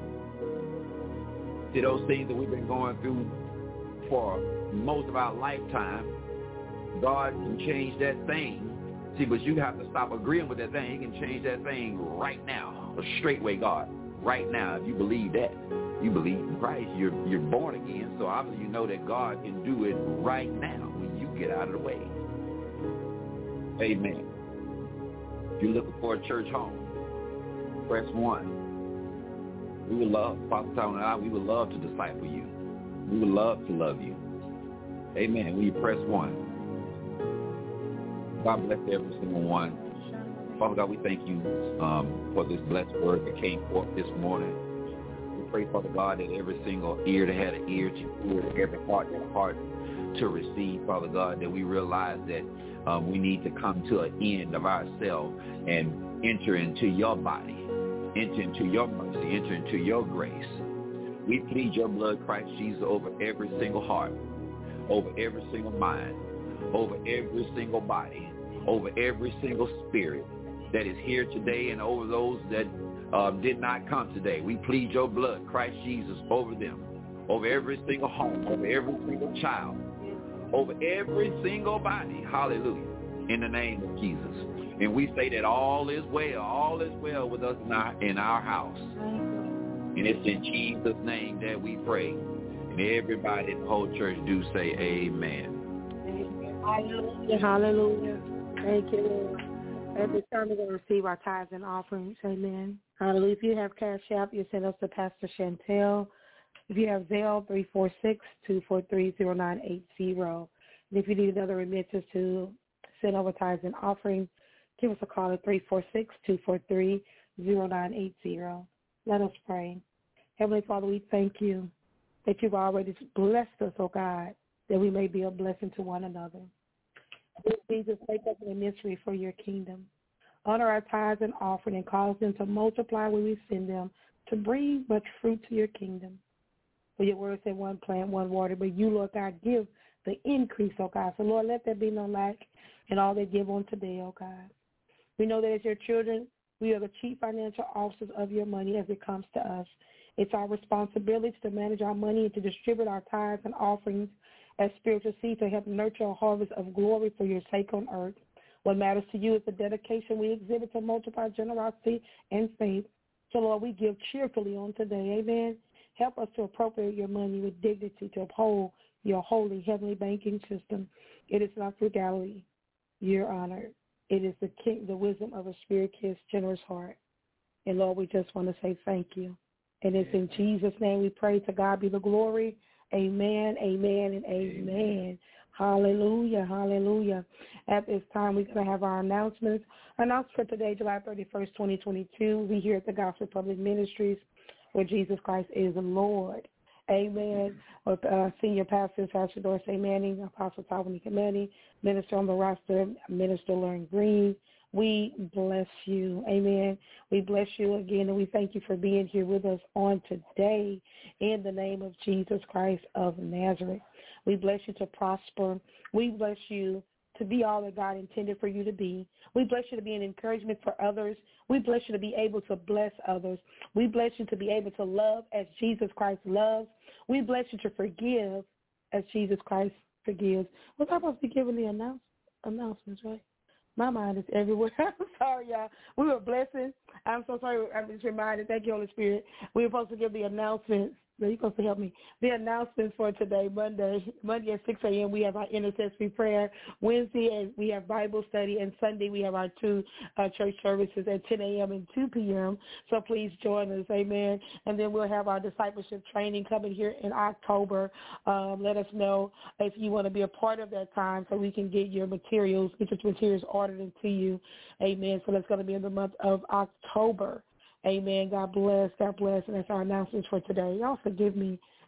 See, those things that we've been going through for most of our lifetime, God can change that thing. See, but you have to stop agreeing with that thing. He can change that thing right now. A straightway God. Right now, if you believe that, you believe in Christ, you're born again. So obviously you know that God can do it right now when you get out of the way. Amen. If you're looking for a church home, press 1. We would love, Pastor Tom and I, we would love to disciple you. We would love to love you. Amen. When you press 1. God bless every single one. Father God, we thank you for this blessed word that came forth this morning. We pray, Father God, that every single ear that had an ear to hear, every heart that had a heart to receive, Father God, that we realize that we need to come to an end of ourselves and enter into your body, enter into your mercy, enter into your grace. We plead your blood, Christ Jesus, over every single heart, over every single mind, over every single body, over every single spirit that is here today and over those that did not come today. We plead your blood, Christ Jesus, over them, over every single home, over every single child, over every single body. Hallelujah. In the name of Jesus. And we say that all is well with us in our house. And it's in Jesus' name that we pray. And everybody in the whole church do say amen. Hallelujah. Hallelujah. Thank you, Lord. At this time, we're going to receive our tithes and offerings. Amen. Hallelujah. If you have Cash App, you send us to Pastor Chantel. If you have Zelle, 346-243-0980. And if you need another remittance to send over tithes and offerings, give us a call at 346-243-0980. Let us pray. Heavenly Father, we thank you that you've already blessed us, oh God, that we may be a blessing to one another. Jesus, make us a mystery for your kingdom. Honor our tithes and offering and cause them to multiply when we send them to bring much fruit to your kingdom. For your word said one plant, one water, but you, Lord God, give the increase, oh God. So, Lord, let there be no lack in all they give on today, oh God. We know that as your children, we are the chief financial officers of your money as it comes to us. It's our responsibility to manage our money and to distribute our tithes and offerings as spiritual seed to help nurture a harvest of glory for your sake on earth. What matters to you is the dedication we exhibit to multiply generosity and faith. So, Lord, we give cheerfully on today. Amen. Help us to appropriate your money with dignity to uphold your holy heavenly banking system. It is not frugality, your honor. It is the wisdom of a spirit-kissed, generous heart. And, Lord, we just want to say thank you. And it's in Jesus' name we pray. To God be the glory. Amen, amen, and amen. Hallelujah, hallelujah. At this time, we're going to have our announcements. Announcement for today, July 31st, 2022. We here at the Gospel Public Ministries, where Jesus Christ is the Lord. Amen. With Senior Pastor Pastor Dorsey Manning, Apostle Tawanika Manning, Minister on the roster, Minister Lauren Green. We bless you. Amen. We bless you again, and we thank you for being here with us on today in the name of Jesus Christ of Nazareth. We bless you to prosper. We bless you to be all that God intended for you to be. We bless you to be an encouragement for others. We bless you to be able to bless others. We bless you to be able to love as Jesus Christ loves. We bless you to forgive as Jesus Christ forgives. Was I supposed to be giving the announcements, right? My mind is everywhere. I'm sorry, y'all. We were blessing. I'm so sorry. I'm just reminded. Thank you, Holy Spirit. We were supposed to give the announcements. You're supposed to help me. The announcements for today, Monday at 6 a.m., we have our intercessory prayer. Wednesday, we have Bible study. And Sunday, we have our two church services at 10 a.m. and 2 p.m. So please join us. Amen. And then we'll have our discipleship training coming here in October. Let us know if you want to be a part of that time so we can get your materials ordered into you. Amen. So that's going to be in the month of October. Amen. God bless. God bless. And that's our announcements for today. Y'all forgive me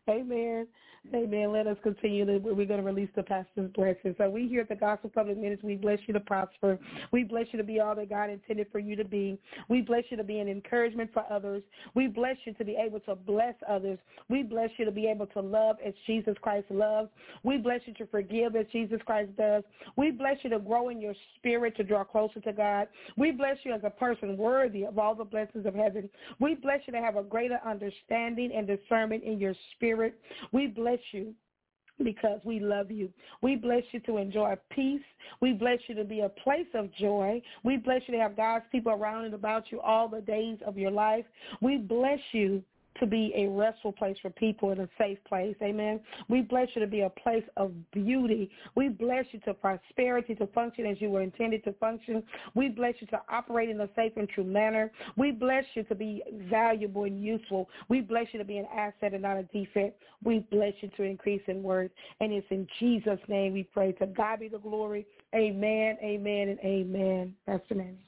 Amen. Amen. Let us continue. We're going to release the pastor's blessing. So we here at the Gospel Public Ministry, we bless you to prosper. We bless you to be all that God intended for you to be. We bless you to be an encouragement for others. We bless you to be able to bless others. We bless you to be able to love as Jesus Christ loves. We bless you to forgive as Jesus Christ does. We bless you to grow in your spirit, to draw closer to God. We bless you as a person worthy of all the blessings of heaven. We bless you to have a greater understanding and discernment in your spirit. We bless you because we love you. We bless you to enjoy peace. We bless you to be a place of joy. We bless you to have God's people around and about you all the days of your life. We bless you to be a restful place for people and a safe place. Amen. We bless you to be a place of beauty. We bless you to prosperity, to function as you were intended to function. We bless you to operate in a safe and true manner. We bless you to be valuable and useful. We bless you to be an asset and not a defect. We bless you to increase in worth. And it's in Jesus' name we pray. To God be the glory. Amen, amen, and amen. Pastor Manny.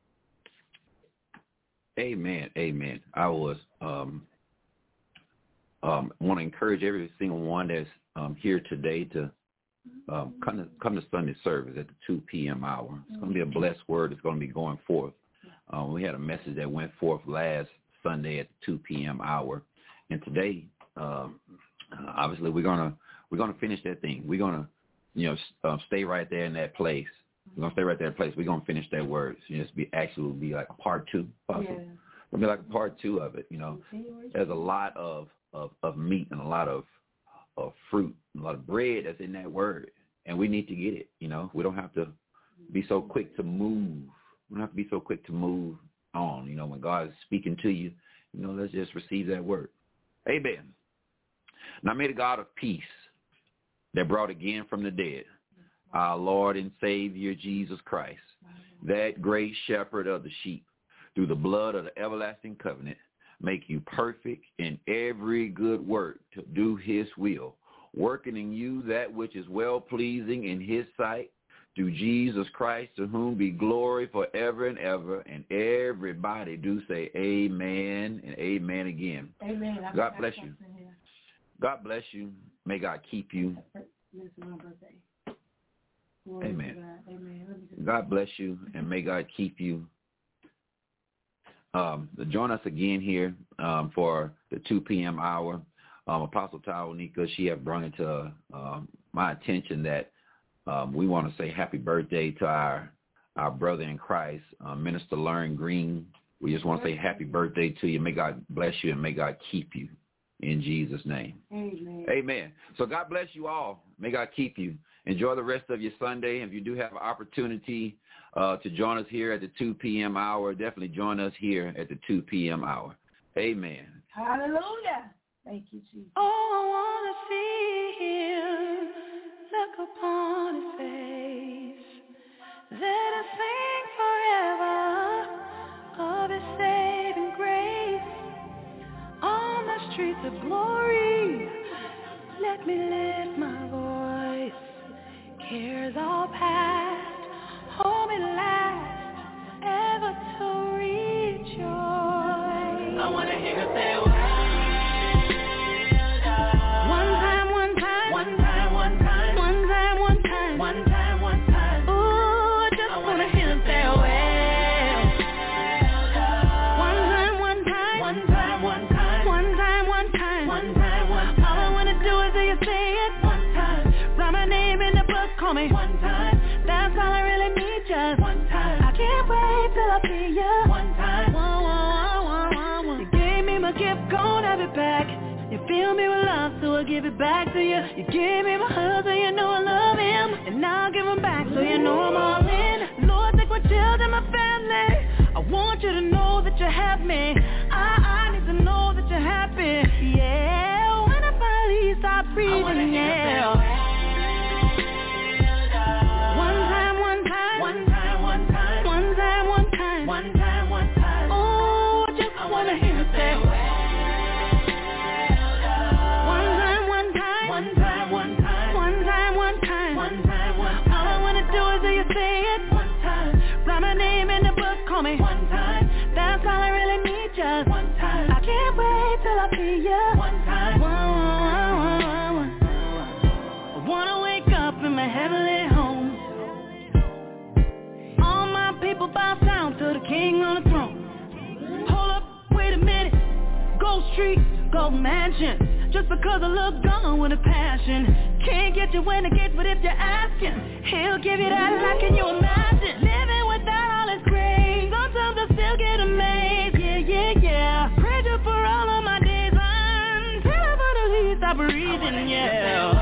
Amen, amen. I was want to encourage every single one that's here today to come to Sunday service at the 2 p.m. hour. It's going to be a blessed word. It's going to be going forth. We had a message that went forth last Sunday at the 2 p.m. hour, and today, obviously, we're gonna finish that thing. We're gonna, stay right there in that place. We're gonna stay right there in that place. We're gonna finish that word. It'll be like a part two, possibly. Yeah. It'll be like a part two of it. There's a lot of meat and a lot of fruit, and a lot of bread that's in that word, and we need to get it. We don't have to be so quick to move. We don't have to be so quick to move on. When God is speaking to you, let's just receive that word. Amen. Now may the God of peace that brought again from the dead our Lord and Savior Jesus Christ, that great shepherd of the sheep, through the blood of the everlasting covenant, make you perfect in every good work to do his will, working in you that which is well-pleasing in his sight, through Jesus Christ, to whom be glory forever and ever. And everybody do say amen and amen again. Amen. God bless you. God bless you. May God keep you. Amen. God bless you, and may God keep you. Join us again here for the 2 p.m. hour. Apostle Tawanika, she have brought it to my attention that we want to say happy birthday to our brother in Christ, Minister Lauren Green. We just want to say happy birthday to you. May God bless you and may God keep you in Jesus' name. Amen. Amen. So God bless you all. May God keep you. Enjoy the rest of your Sunday. If you do have an opportunity to join us here at the 2 p.m. hour, definitely join us here at the 2 p.m. hour. Amen. Hallelujah. Thank you, Jesus. Oh, I want to see him look upon his face. Let us sing forever of his saving grace. On the streets of glory, let me lift my voice. Cares all past, hold me last, ever to rejoice. I want to hear her say, me one time, that's all I really need, just one time. I can't wait till I see ya one time. You gave me my gift, gon' have it back. You fill me with love, so I give it back to you. You gave me my husband, you know I love him, and now I'll give him back, so you know I'm all in. Lord, take my children, my family. I want you to know that you have me. I need to know that you're happy. Yeah, when I finally stop breathing, yeah. Me one time, that's all I really need, just one time. I can't wait till I see you one time. gold street, gold mansion, just because I look gone with a passion. Can't get you in the gate, but if you're asking, he'll give you that like, can you imagine? Living without all his grace, sometimes I still get amazed. Yeah. Praise you for all of my days until I finally stop breathing, yeah.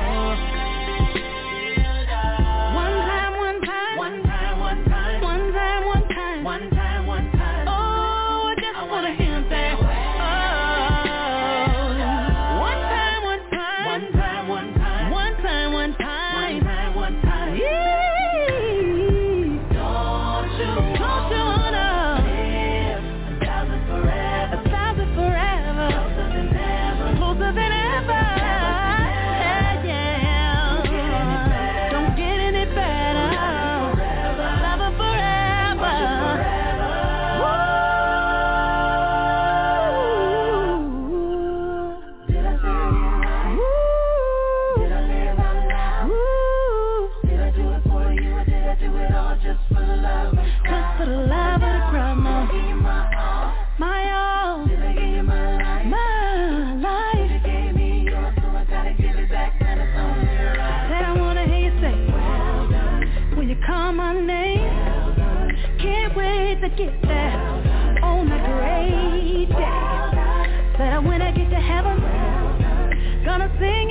Get that on a great day. Said when I get to heaven, gonna sing